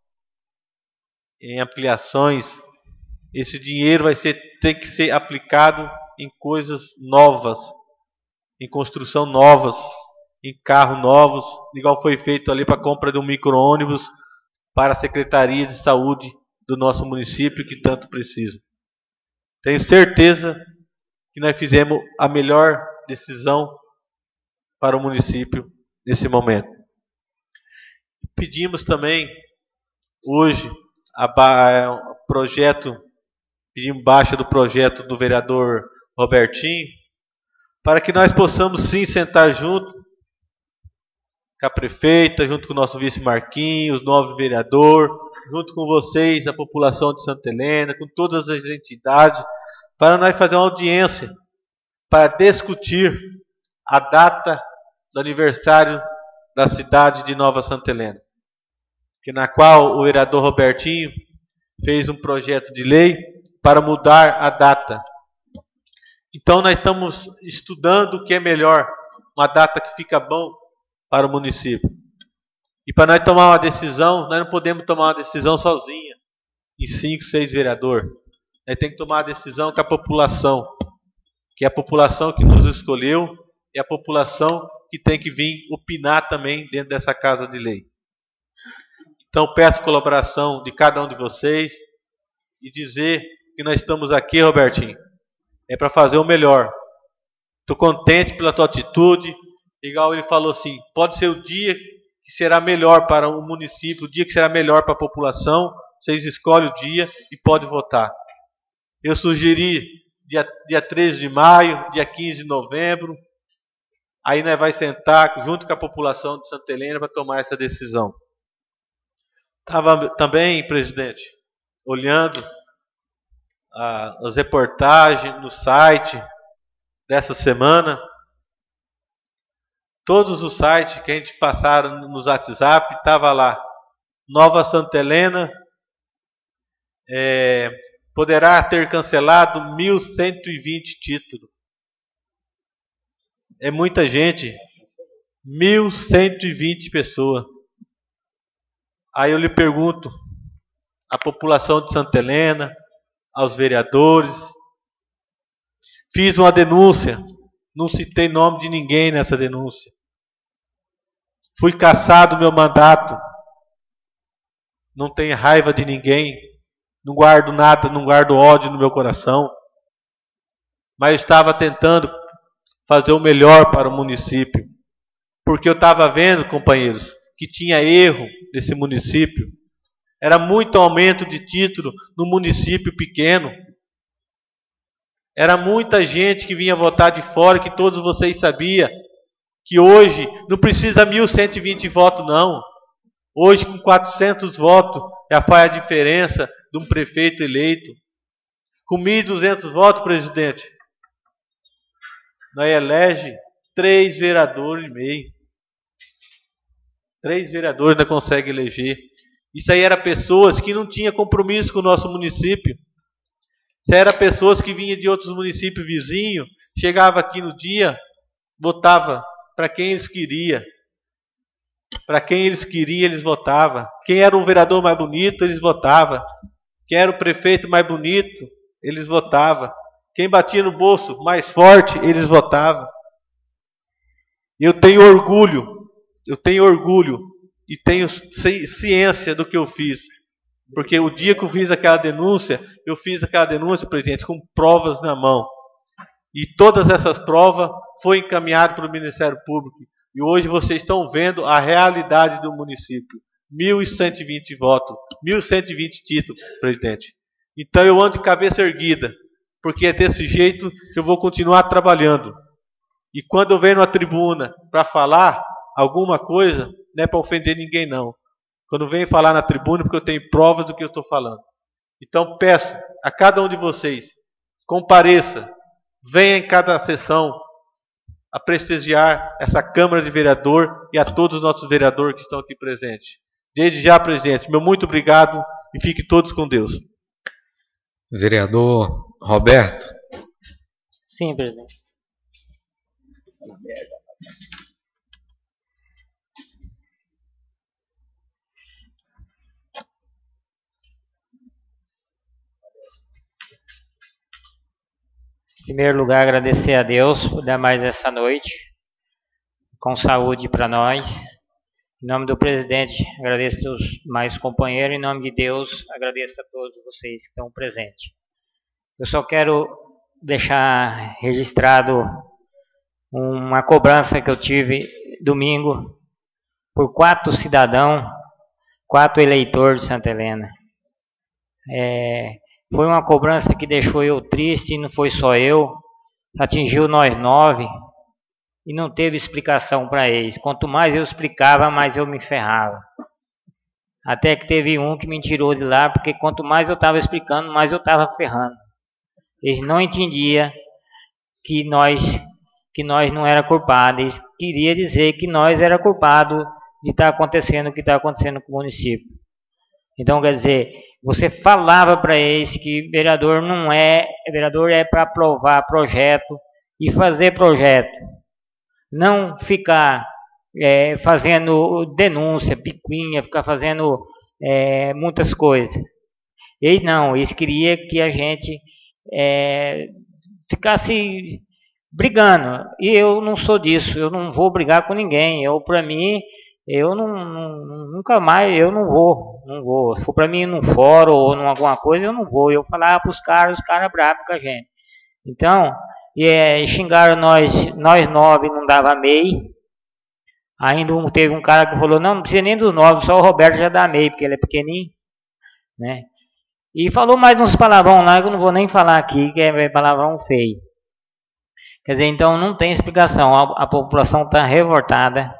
em ampliações. Esse dinheiro vai ser, tem que ser aplicado em coisas novas, em construção novas, em carros novos, igual foi feito ali para a compra de um micro-ônibus para a Secretaria de Saúde do nosso município, que tanto precisa. Tenho certeza que nós fizemos a melhor decisão para o município nesse momento. Pedimos também, hoje, a, a, a projeto, pedimos baixa do projeto do vereador Robertinho, para que nós possamos sim sentar junto com a prefeita, junto com o nosso vice Marquinhos, novo vereador, junto com vocês, a população de Santa Helena, com todas as entidades, para nós fazer uma audiência, para discutir a data do aniversário da cidade de Nova Santa Helena, que na qual o vereador Robertinho fez um projeto de lei para mudar a data. Então nós estamos estudando o que é melhor, uma data que fica bom para o município. E para nós tomar uma decisão, nós não podemos tomar uma decisão sozinha, em cinco, seis vereadores. Nós temos que tomar a decisão com a população, que é a população que nos escolheu e a população que tem que vir opinar também dentro dessa casa de lei. Então peço colaboração de cada um de vocês e dizer que nós estamos aqui, Robertinho, é para fazer o melhor. Estou contente pela tua atitude, igual ele falou assim, pode ser o dia que será melhor para o município, o dia que será melhor para a população, vocês escolhem o dia e podem votar. Eu sugeri dia, dia treze de maio, dia quinze de novembro, aí nós vamos sentar junto com a população de Santa Helena para tomar essa decisão. Estava também, presidente, olhando ah, as reportagens no site dessa semana. Todos os sites que a gente passaram nos WhatsApp, estava lá. Nova Santa Helena é, poderá ter cancelado mil cento e vinte títulos. É muita gente. mil cento e vinte pessoas. Aí eu lhe pergunto, à população de Santa Helena, aos vereadores, fiz uma denúncia, não citei nome de ninguém nessa denúncia. Fui cassado meu mandato, não tenho raiva de ninguém, não guardo nada, não guardo ódio no meu coração, mas eu estava tentando fazer o melhor para o município, porque eu estava vendo, companheiros, que tinha erro nesse município. Era muito aumento de título no município pequeno. Era muita gente que vinha votar de fora, que todos vocês sabiam, que hoje não precisa mil cento e vinte votos não. Hoje com quatrocentos votos já faz a diferença de um prefeito eleito. Com mil e duzentos votos, presidente, nós elege três vereadores e meio. Três vereadores ainda conseguem eleger. Isso aí era pessoas que não tinham compromisso com o nosso município. Isso aí era pessoas que vinham de outros municípios vizinhos, chegava aqui no dia, votava para quem eles queriam. Para quem eles queriam, eles votavam. Quem era o vereador mais bonito, eles votavam. Quem era o prefeito mais bonito, eles votavam. Quem batia no bolso mais forte, eles votavam. Eu tenho orgulho. Eu tenho orgulho e tenho ciência do que eu fiz. Porque o dia que eu fiz aquela denúncia, eu fiz aquela denúncia, presidente, com provas na mão. E todas essas provas foram encaminhadas para o Ministério Público. E hoje vocês estão vendo a realidade do município. mil cento e vinte votos, mil cento e vinte títulos, presidente. Então eu ando de cabeça erguida, porque é desse jeito que eu vou continuar trabalhando. E quando eu venho na tribuna para falar alguma coisa, não é para ofender ninguém não. Quando venho falar na tribuna, porque eu tenho provas do que eu estou falando. Então peço a cada um de vocês, compareça, venha em cada sessão a prestigiar essa Câmara de Vereador e a todos os nossos vereadores que estão aqui presentes. Desde já, presidente, meu muito obrigado e fiquem todos com Deus. Vereador Roberto. Sim, presidente. Em primeiro lugar, agradecer a Deus por dar mais essa noite, com saúde para nós. Em nome do presidente, agradeço os mais companheiros. Em nome de Deus, agradeço a todos vocês que estão presentes. Eu só quero deixar registrado uma cobrança que eu tive domingo por quatro cidadãos, quatro eleitores de Santa Helena. É, foi uma cobrança que deixou eu triste, não foi só eu, atingiu nós nove. e não teve explicação para eles. Quanto mais eu explicava, mais eu me ferrava. Até que teve um que me tirou de lá, porque quanto mais eu estava explicando, mais eu estava ferrando. Eles não entendiam que nós, que nós não era culpados. Eles queriam dizer que nós era culpados de estar acontecendo o que está acontecendo com o município. Então, quer dizer, você falava para eles que vereador não é, vereador é para aprovar projeto e fazer projeto. Não ficar é, fazendo denúncia, picuinha, ficar fazendo é, muitas coisas. Eles não, eles queriam que a gente é, ficasse brigando. E eu não sou disso, eu não vou brigar com ninguém. Eu, para mim, eu não, não, nunca mais, eu não vou, não vou. Se for para mim num fórum ou numa alguma coisa, eu não vou. Eu falava para os caras, os caras bravos com a gente. Então, e, é, xingaram nós, nós nove, não dava M E I. Ainda teve um cara que falou, não, não precisa nem dos nove, só o Roberto já dá M E I, porque ele é pequenininho, né? E falou mais uns palavrão lá, que eu não vou nem falar aqui, que é palavrão feio. Quer dizer, então não tem explicação, a, a população está revoltada.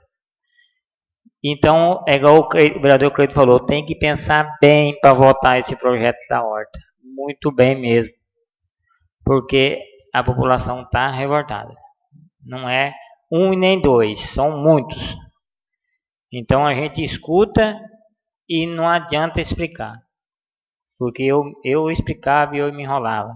Então, é igual o vereador Cleito falou, tem que pensar bem para votar esse projeto da horta. Muito bem mesmo. Porque a população está revoltada. Não é um e nem dois, são muitos. Então a gente escuta e não adianta explicar. Porque eu, eu explicava e eu me enrolava.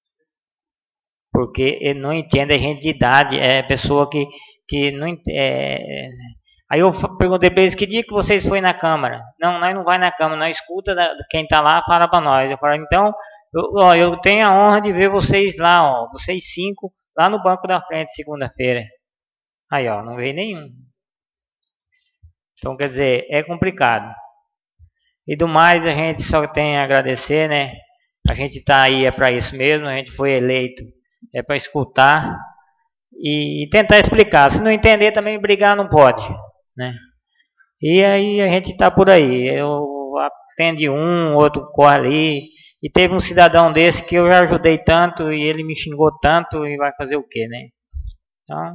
Porque ele não entende a gente de idade, é pessoa que, que não entende. É... Aí eu perguntei para eles, que dia que vocês foram na Câmara? Não, nós não vai na Câmara, nós escuta da, quem está lá, fala para nós. Eu falei, então, eu, ó, eu tenho a honra de ver vocês lá, ó, vocês cinco, lá no banco da frente, segunda-feira. Aí, ó, não veio nenhum. Então, quer dizer, é complicado. E do mais, a gente só tem a agradecer, né? A gente está aí, é para isso mesmo, a gente foi eleito, é para escutar e tentar explicar. Se não entender, também brigar não pode, né? E aí a gente está por aí. Eu atende um, outro corre ali. E teve um cidadão desse que eu já ajudei tanto e ele me xingou tanto e vai fazer o quê, né? Então,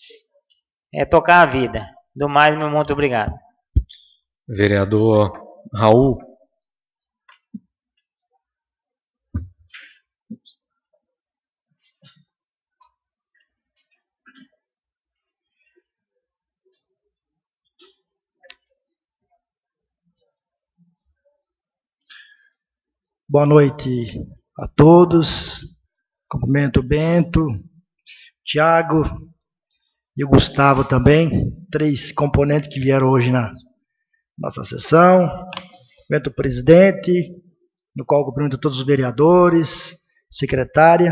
é tocar a vida. Do mais, meu muito obrigado. Vereador Raul. Boa noite a todos. Cumprimento o Bento, Tiago e o Gustavo também, três componentes que vieram hoje na nossa sessão. Cumprimento o presidente, no qual cumprimento todos os vereadores, secretária.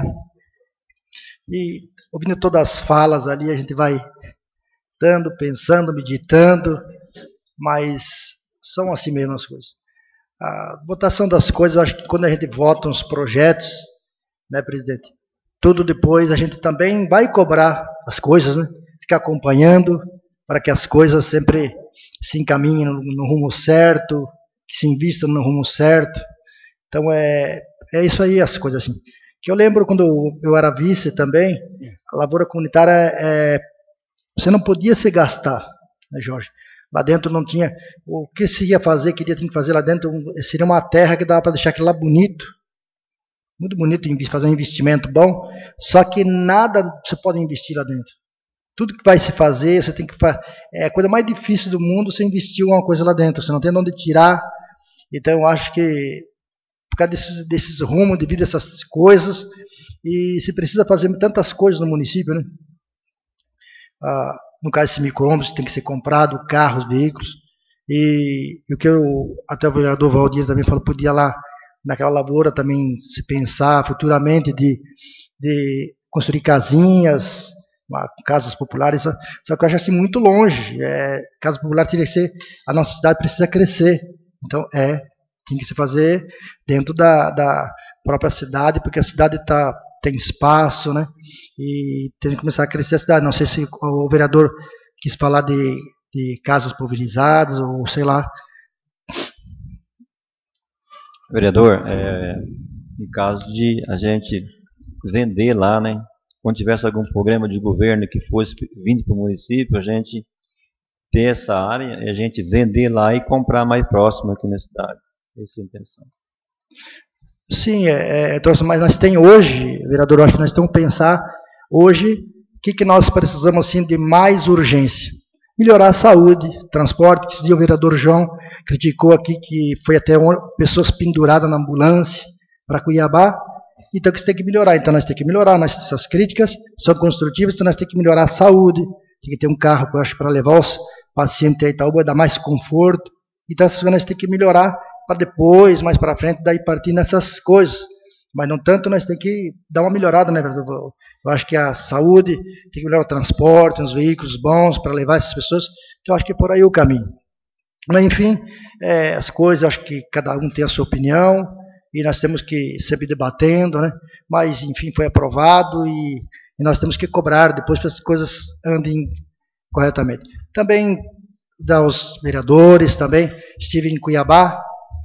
E ouvindo todas as falas ali, a gente vai dando, pensando, meditando, mas são assim mesmo as coisas. A votação das coisas, eu acho que quando a gente vota uns projetos, né, presidente? Tudo depois a gente também vai cobrar as coisas, né? Ficar acompanhando para que as coisas sempre se encaminhem no, no rumo certo, que se invistam no rumo certo. Então é, é isso aí as coisas assim. Que eu lembro quando eu, eu era vice também, a lavoura comunitária, é, você não podia se gastar, né, Jorge? Lá dentro não tinha, o que se ia fazer, queria ter que fazer lá dentro, seria uma terra que dava para deixar aquilo lá bonito, muito bonito, fazer um investimento bom, só que nada você pode investir lá dentro. Tudo que vai se fazer, você tem que fazer, é a coisa mais difícil do mundo, você investir alguma coisa lá dentro, você não tem de onde tirar. Então eu acho que, por causa desses, desses rumos, devido a essas coisas, e se precisa fazer tantas coisas no município, né? Ah, no caso desse micro-ônibus, tem que ser comprado, carros, veículos, e, e o que eu, até o vereador Valdir também falou, podia lá, naquela lavoura também se pensar futuramente de, de construir casinhas, casas populares, só, só que eu acho assim muito longe, é, casa popular teria que ser, a nossa cidade precisa crescer, então é, tem que se fazer dentro da, da própria cidade, porque a cidade tá, tem espaço, né, e tem que começar a crescer a cidade. Não sei se o vereador quis falar de, de casas pulverizadas, ou sei lá. Vereador, é, em caso de a gente vender lá, né, quando tivesse algum programa de governo que fosse vindo para o município, a gente ter essa área e a gente vender lá e comprar mais próximo aqui na cidade. Essa é a intenção. Sim, é, é, mas nós temos hoje, vereador, acho que nós temos que pensar hoje o que, que nós precisamos assim, de mais urgência. Melhorar a saúde, transporte, que esse dia o vereador João criticou aqui que foi até pessoas penduradas na ambulância para Cuiabá, então que isso tem que melhorar. Então nós temos que melhorar, nós, essas críticas são construtivas, então nós temos que melhorar a saúde, tem que ter um carro, eu acho, para levar os pacientes a Itaúba, dar mais conforto, então essas coisas nós temos que melhorar para depois, mais para frente, daí partir nessas coisas. Mas, no tanto, nós temos que dar uma melhorada, né, vereador? Eu acho que a saúde, tem que melhorar o transporte, os veículos bons para levar essas pessoas, então eu acho que é por aí o caminho. Mas, enfim, é, as coisas, eu acho que cada um tem a sua opinião, e nós temos que sempre debatendo, né? Mas, enfim, foi aprovado, e, e nós temos que cobrar depois para as coisas andem corretamente. Também, aos vereadores, também, estive em Cuiabá,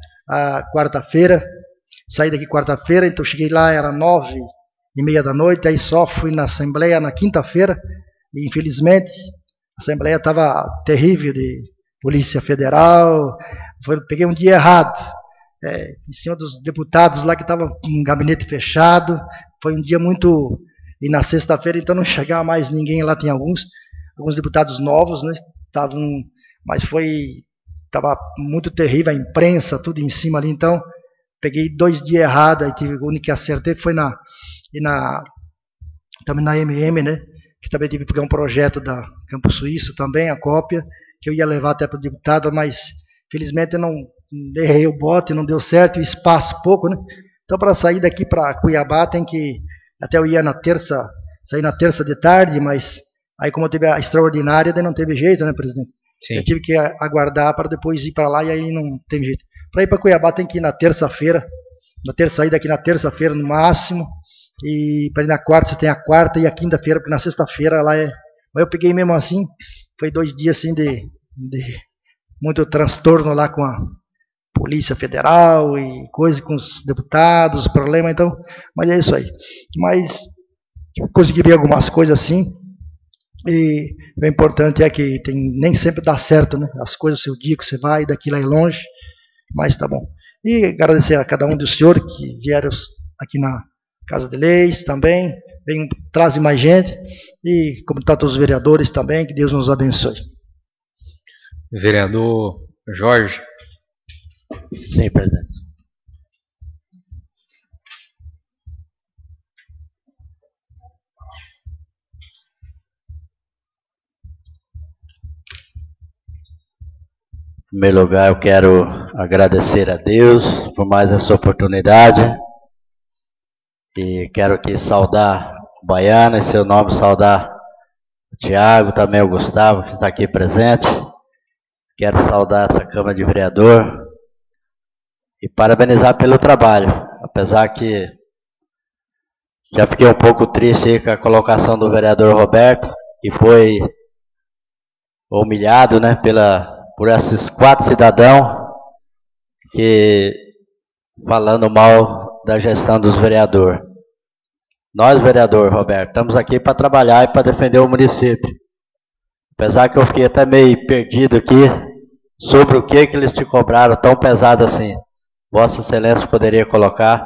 a quarta-feira, saí daqui quarta-feira, então cheguei lá, era nove e meia da noite, aí só fui na Assembleia na quinta-feira, e infelizmente a Assembleia estava terrível de Polícia Federal, foi, peguei um dia errado, é, em cima dos deputados lá que estavam com um gabinete fechado, foi um dia muito, e na sexta-feira então não chegava mais ninguém lá, tem alguns, alguns deputados novos, né, estavam, mas foi... Estava muito terrível, a imprensa, tudo em cima ali, então peguei dois dias errados, aí tive, o único que acertei foi na, e na, também na M M, né, que também tive que pegar um projeto da Campo Suíço também, a cópia, que eu ia levar até para o deputado, mas felizmente eu não errei o bote, não deu certo, o espaço pouco, né, então para sair daqui para Cuiabá tem que, até eu ia na terça, sair na terça de tarde, mas aí como eu tive a extraordinária, daí não teve jeito, né, presidente? Sim. Eu tive que aguardar para depois ir para lá e aí não tem jeito. Para ir para Cuiabá tem que ir na terça-feira, na terça sair daqui na terça-feira no máximo, e para ir na quarta você tem a quarta e a quinta-feira, porque na sexta-feira lá é... Mas eu peguei mesmo assim, foi dois dias assim de, de muito transtorno lá com a Polícia Federal e coisa com os deputados, problema, então, mas é isso aí. Mas consegui ver algumas coisas assim. E o importante é que tem, nem sempre dá certo, né? As coisas, o seu dia que você vai, daqui lá é longe, mas tá bom. E agradecer a cada um dos senhores que vieram aqui na Casa de Leis também, vem, trazem mais gente, e como tá todos os vereadores também, que Deus nos abençoe. Vereador Jorge. Sim, presidente. Em primeiro lugar, eu quero agradecer a Deus por mais essa oportunidade e quero aqui saudar o Baiano, em seu nome saudar o Tiago, também o Gustavo, que está aqui presente. Quero saudar essa Câmara de Vereador e parabenizar pelo trabalho, apesar que já fiquei um pouco triste aí com a colocação do vereador Roberto, que foi humilhado, né, pela... por esses quatro cidadãos que falando mal da gestão dos vereadores. Nós, vereador Roberto, estamos aqui para trabalhar e para defender o município. Apesar que eu fiquei até meio perdido aqui sobre o que, que eles te cobraram tão pesado assim. Vossa Excelência poderia colocar?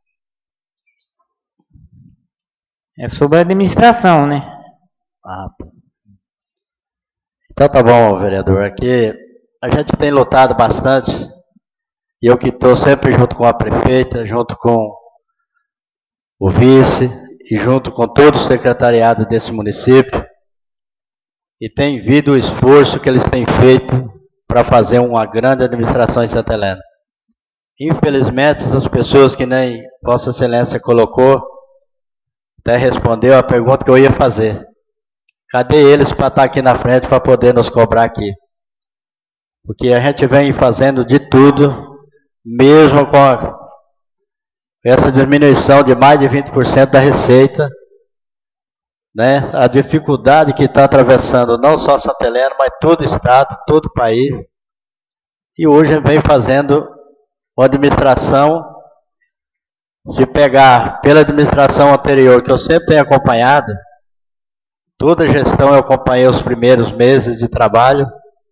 É sobre a administração, né? Ah, tá. Então tá bom, vereador. Aqui a gente tem lutado bastante, e eu que estou sempre junto com a prefeita, junto com o vice e junto com todo o secretariado desse município, e tem visto o esforço que eles têm feito para fazer uma grande administração em Santa Helena. Infelizmente, essas pessoas que nem Vossa Excelência colocou, até respondeu a pergunta que eu ia fazer. Cadê eles para estar aqui na frente para poder nos cobrar aqui? Porque a gente vem fazendo de tudo, mesmo com a, essa diminuição de mais de vinte por cento da receita, né? A dificuldade que está atravessando não só Santa Helena, mas todo o estado, todo o país. E hoje vem fazendo uma administração Se pegar pela administração anterior, que eu sempre tenho acompanhado, toda a gestão eu acompanhei os primeiros meses de trabalho.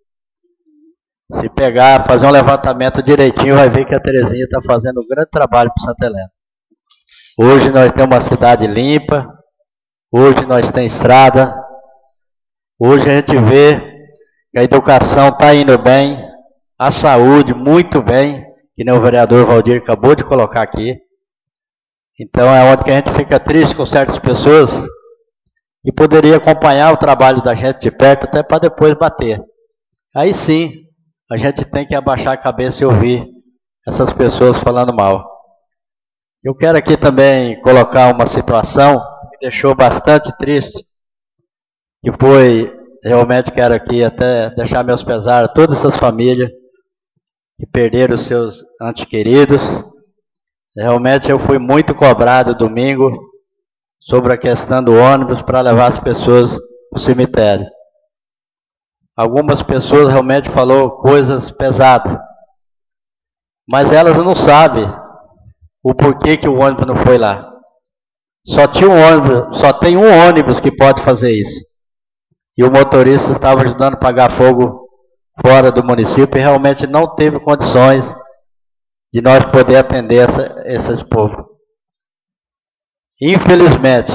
Se pegar, fazer um levantamento direitinho, vai ver que a Terezinha está fazendo um grande trabalho para Santa Helena. Hoje nós temos uma cidade limpa, hoje nós temos estrada, hoje a gente vê que a educação está indo bem, a saúde muito bem, que nem o vereador Valdir acabou de colocar aqui. Então é onde que a gente fica triste com certas pessoas e poderia acompanhar o trabalho da gente de perto até para depois bater. Aí sim, a gente tem que abaixar a cabeça e ouvir essas pessoas falando mal. Eu quero aqui também colocar uma situação que me deixou bastante triste, que foi, realmente quero aqui até deixar meus pesares a todas essas famílias que perderam os seus entes queridos. Realmente eu fui muito cobrado domingo sobre a questão do ônibus para levar as pessoas para o cemitério. Algumas pessoas realmente falaram coisas pesadas, mas elas não sabem o porquê que o ônibus não foi lá. Só tinha um ônibus, só tem um ônibus que pode fazer isso. E o motorista estava ajudando a apagar fogo fora do município e realmente não teve condições de nós poder atender essa, esses povos. Infelizmente,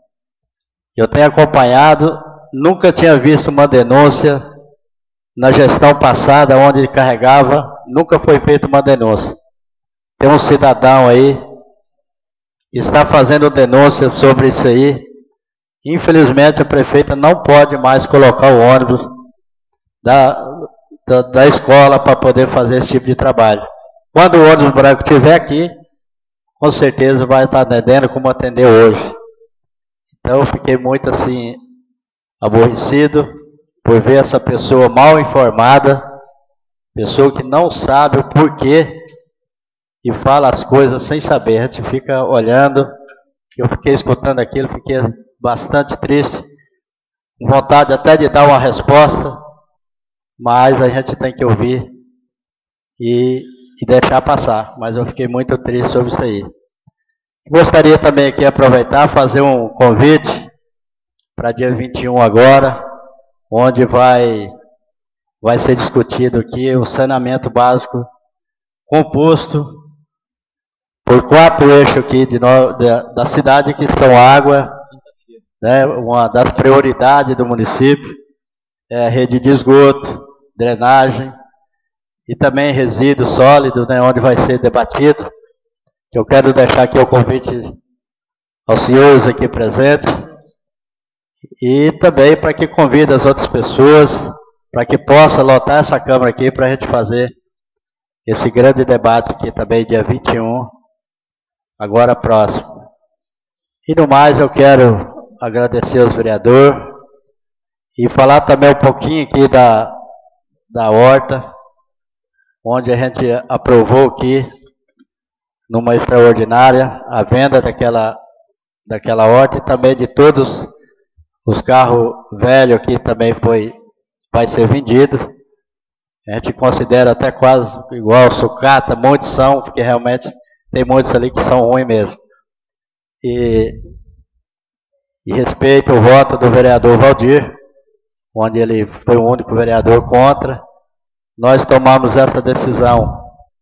eu tenho acompanhado, nunca tinha visto uma denúncia na gestão passada, onde ele carregava, nunca foi feita uma denúncia. Tem um cidadão aí que está fazendo denúncia sobre isso aí. Infelizmente, a prefeita não pode mais colocar o ônibus da, da, da escola para poder fazer esse tipo de trabalho. Quando o ônibus branco estiver aqui, com certeza vai estar atendendo como atendeu hoje. Então eu fiquei muito assim, aborrecido por ver essa pessoa mal informada, pessoa que não sabe o porquê e fala as coisas sem saber. A gente fica olhando, eu fiquei escutando aquilo, fiquei bastante triste, com vontade até de dar uma resposta, mas a gente tem que ouvir e, e deixar passar. Mas eu fiquei muito triste sobre isso aí. Gostaria também aqui aproveitar fazer um convite para dia vinte e um agora, onde vai, vai ser discutido aqui o saneamento básico composto por quatro eixos aqui de no, da, da cidade, que são água, né, uma das prioridades do município, é rede de esgoto, drenagem e também resíduo sólido, né, onde vai ser debatido. Eu quero deixar aqui o convite aos senhores aqui presentes e também para que convide as outras pessoas, para que possa lotar essa Câmara aqui para a gente fazer esse grande debate aqui também dia vinte e um, agora próximo. E no mais eu quero agradecer aos vereadores e falar também um pouquinho aqui da, da horta, onde a gente aprovou aqui, numa extraordinária, a venda daquela, daquela horta e também de todos os carros velhos aqui também foi, vai ser vendido. A gente considera até quase igual sucata, muitos são, porque realmente tem muitos ali que são ruins mesmo. E, e respeito o voto do vereador Valdir, onde ele foi o único vereador contra. Nós tomamos essa decisão.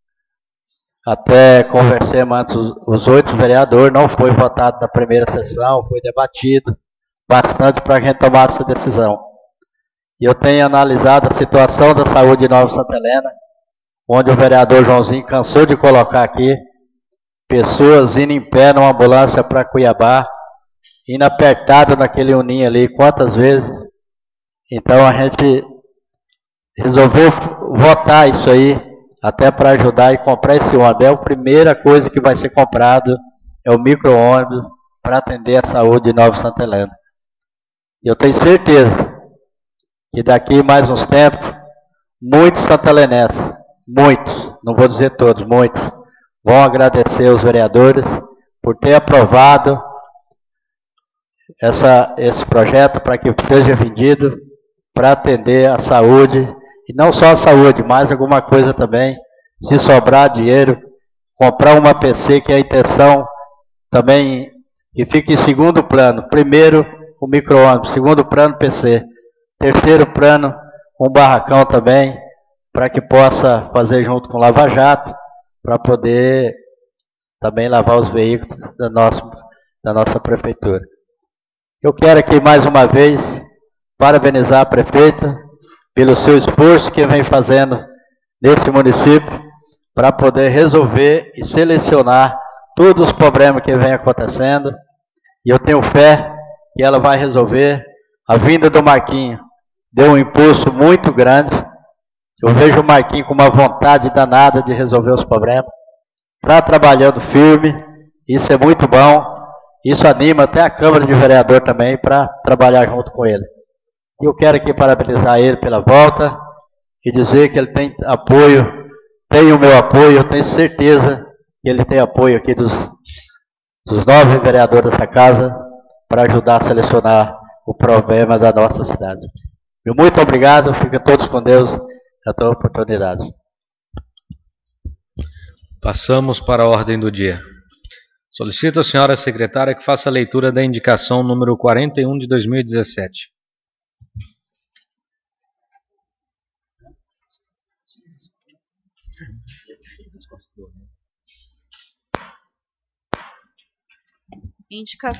Até conversemos antes os, os oito vereadores, não foi votado na primeira sessão, foi debatido bastante para a gente tomar essa decisão. E eu tenho analisado a situação da saúde de Nova Santa Helena, onde o vereador Joãozinho cansou de colocar aqui pessoas indo em pé numa ambulância para Cuiabá, indo apertado naquele uninho ali, quantas vezes. Então a gente resolveu votar isso aí, até para ajudar e comprar esse ônibus. É a primeira coisa que vai ser comprado, é o micro-ônibus para atender a saúde de Nova Santa Helena. E eu tenho certeza que daqui mais uns tempos, muitos santalenenses, muitos, não vou dizer todos, muitos, vão agradecer aos vereadores por ter aprovado essa, esse projeto para que seja vendido para atender a saúde, e não só a saúde, mas alguma coisa também, se sobrar dinheiro, comprar uma P C, que é a intenção também que fica em segundo plano. Primeiro, o micro-ônibus. Segundo plano, P C. Terceiro plano, um barracão também, para que possa fazer junto com o Lava Jato, para poder também lavar os veículos da nossa, da nossa prefeitura. Eu quero aqui mais uma vez parabenizar a prefeita pelo seu esforço que vem fazendo nesse município para poder resolver e selecionar todos os problemas que vem acontecendo. E eu tenho fé que ela vai resolver. A vinda do Marquinho deu um impulso muito grande. Eu vejo o Marquinho com uma vontade danada de resolver os problemas. Está trabalhando firme, isso é muito bom. Isso anima até a Câmara de Vereador também para trabalhar junto com ele. E eu quero aqui parabenizar ele pela volta e dizer que ele tem apoio, tem o meu apoio, eu tenho certeza que ele tem apoio aqui dos, dos nove vereadores dessa casa para ajudar a selecionar o problema da nossa cidade. E muito obrigado, fiquem todos com Deus, até a oportunidade. Passamos para a ordem do dia. Solicito à senhora secretária que faça a leitura da indicação número quarenta e um de dois mil e dezessete. Indica...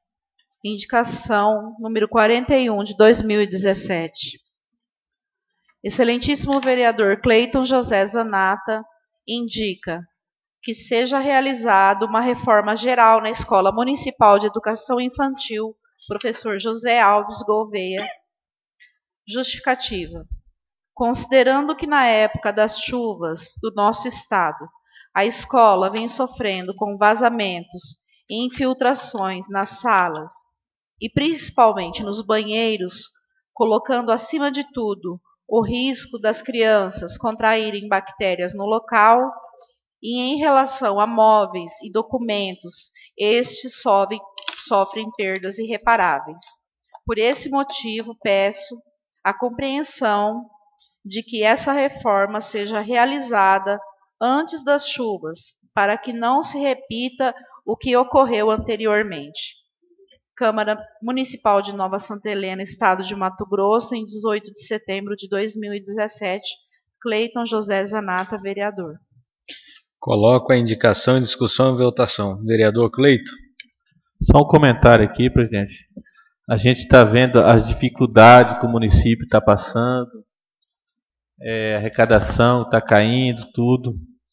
Indicação número quarenta e um de dois mil e dezessete. Excelentíssimo vereador Cleiton José Zanata indica que seja realizada uma reforma geral na Escola Municipal de Educação Infantil, professor José Alves Gouveia. Justificativa. Considerando que na época das chuvas do nosso estado, a escola vem sofrendo com vazamentos e infiltrações nas salas e principalmente nos banheiros, colocando acima de tudo o risco das crianças contraírem bactérias no local, e em relação a móveis e documentos, estes sofrem, sofrem perdas irreparáveis. Por esse motivo, peço a compreensão de que essa reforma seja realizada antes das chuvas, para que não se repita o que ocorreu anteriormente. Câmara Municipal de Nova Santa Helena, Estado de Mato Grosso, em dezoito de setembro de dois mil e dezessete. Cleiton José Zanata, vereador. Coloco a indicação em discussão e votação. Vereador Cleiton. Só um comentário aqui, presidente. A gente está vendo as dificuldades que o município está passando, é, a arrecadação está caindo, tudo.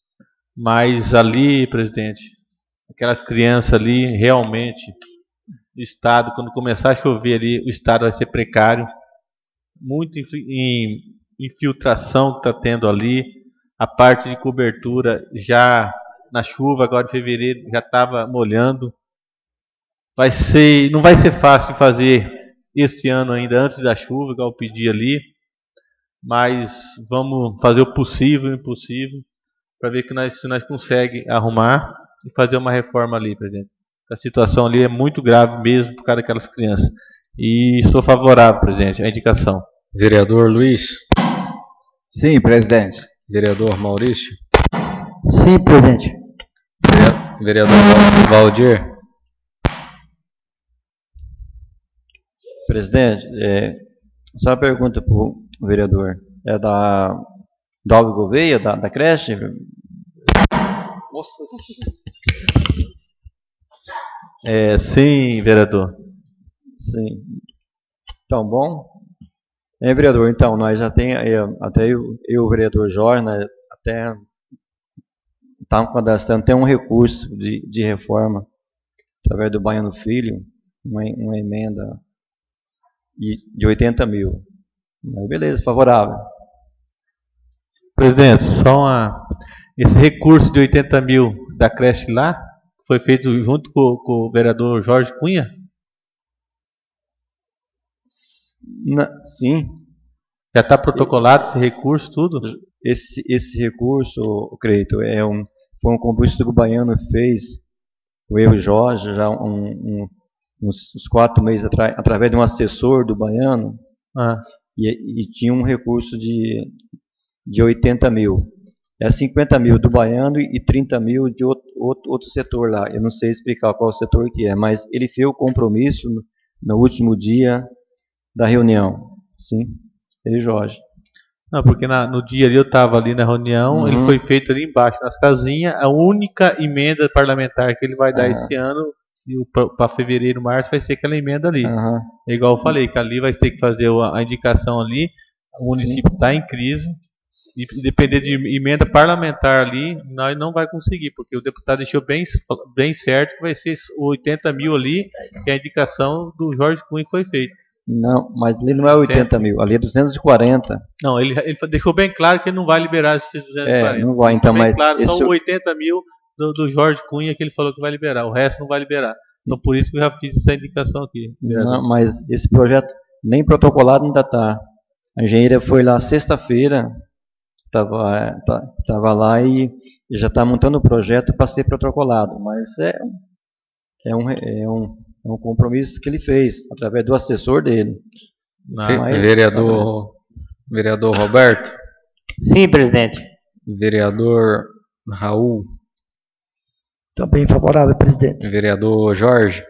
Mas ali, presidente, aquelas crianças ali, realmente, o estado, quando começar a chover ali, o estado vai ser precário. Muito infiltração que está tendo ali. A parte de cobertura já na chuva, agora em fevereiro, já estava molhando. Vai ser, não vai ser fácil fazer esse ano ainda antes da chuva, igual eu pedi ali. Mas vamos fazer o possível e o impossível para ver que nós, se nós conseguimos arrumar e fazer uma reforma ali, presidente. A situação ali é muito grave mesmo por causa daquelas crianças. E sou favorável, presidente, à indicação. Vereador Luiz. Sim, presidente. Vereador Maurício. Sim, presidente. Vereador Valdir. Presidente, é, só uma pergunta para o vereador. É da Dalva Gouveia, da, da creche? Nossa. É, sim, vereador. Sim. Então, bom. É, vereador, então, nós já tem, é, até eu, eu, o vereador Jorge, né, até estamos cadastrando até um recurso de, de reforma através do Baiano Filho, uma, uma emenda de oitenta mil. Mas beleza, favorável. Presidente, só uma, esse recurso de oitenta mil da creche lá foi feito junto com, com o vereador Jorge Cunha? Na, sim. Já está protocolado esse recurso, tudo? Esse, esse recurso, Creito, é um, foi um compromisso que o Baiano fez, o eu e Jorge, já um, um, uns, uns quatro meses atrás, através de um assessor do Baiano, ah. e, e tinha um recurso de, de oitenta mil. É cinquenta mil do baiano e trinta mil de outro, outro, outro setor lá. Eu não sei explicar qual setor que é, mas ele fez o compromisso no, no último dia da reunião. Sim, ele, Jorge. Não, porque na, no dia ali eu estava ali na reunião, Uhum. ele foi feito ali embaixo, nas casinhas. A única emenda parlamentar que ele vai dar Uhum. esse ano, para fevereiro, março, vai ser aquela emenda ali. Uhum. É igual eu falei, que ali vai ter que fazer a, a indicação ali. O município está em crise. E depender de emenda parlamentar ali, nós não vai conseguir, porque o deputado deixou bem, bem certo que vai ser oitenta mil ali, que a indicação do Jorge Cunha foi feita. Não, mas ali não é oitenta mil, ali é duzentos e quarenta. Não, ele, ele deixou bem claro que ele não vai liberar esses duzentos e quarenta. É, não vai, então, bem mas claro, esse só oitenta mil do, do Jorge Cunha que ele falou que vai liberar, o resto não vai liberar. Então por isso que eu já fiz essa indicação aqui. Não, mas esse projeto nem protocolado ainda está. A engenheira foi lá sexta-feira, estava tava lá e já está montando o projeto para ser protocolado, mas é, é, um, é, um, é um compromisso que ele fez, através do assessor dele. Não, mas, vereador, vereador Roberto? Sim, presidente. Vereador Raul? Também favorável, presidente. Vereador Jorge?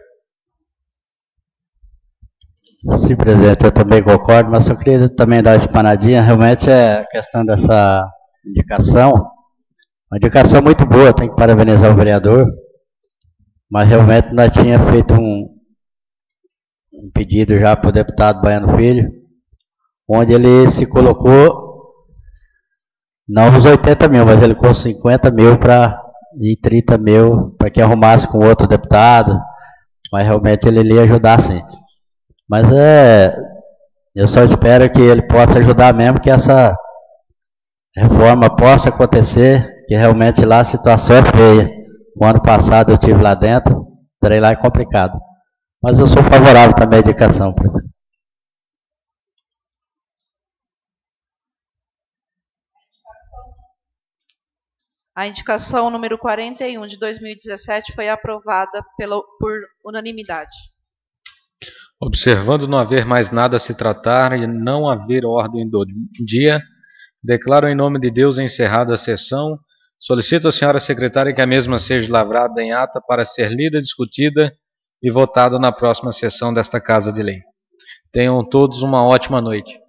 Sim, presidente, eu também concordo, mas eu queria também dar uma espanadinha. Realmente é a questão dessa indicação, uma indicação muito boa, tem que parabenizar o vereador, mas realmente nós tínhamos feito um, um pedido já para o deputado Baiano Filho, onde ele se colocou, não os oitenta mil, mas ele com cinquenta mil para e trinta mil para que arrumasse com outro deputado, mas realmente ele ia ajudar sim. Mas é, eu só espero que ele possa ajudar mesmo, que essa reforma possa acontecer, que realmente lá a situação é feia. O ano passado eu estive lá dentro, entrei lá é complicado. Mas eu sou favorável também à indicação. A indicação número quarenta e um de dois mil e dezessete foi aprovada pela, por unanimidade. Observando não haver mais nada a se tratar e não haver ordem do dia, declaro em nome de Deus encerrada a sessão. Solicito à senhora secretária que a mesma seja lavrada em ata para ser lida, discutida e votada na próxima sessão desta Casa de Lei. Tenham todos uma ótima noite.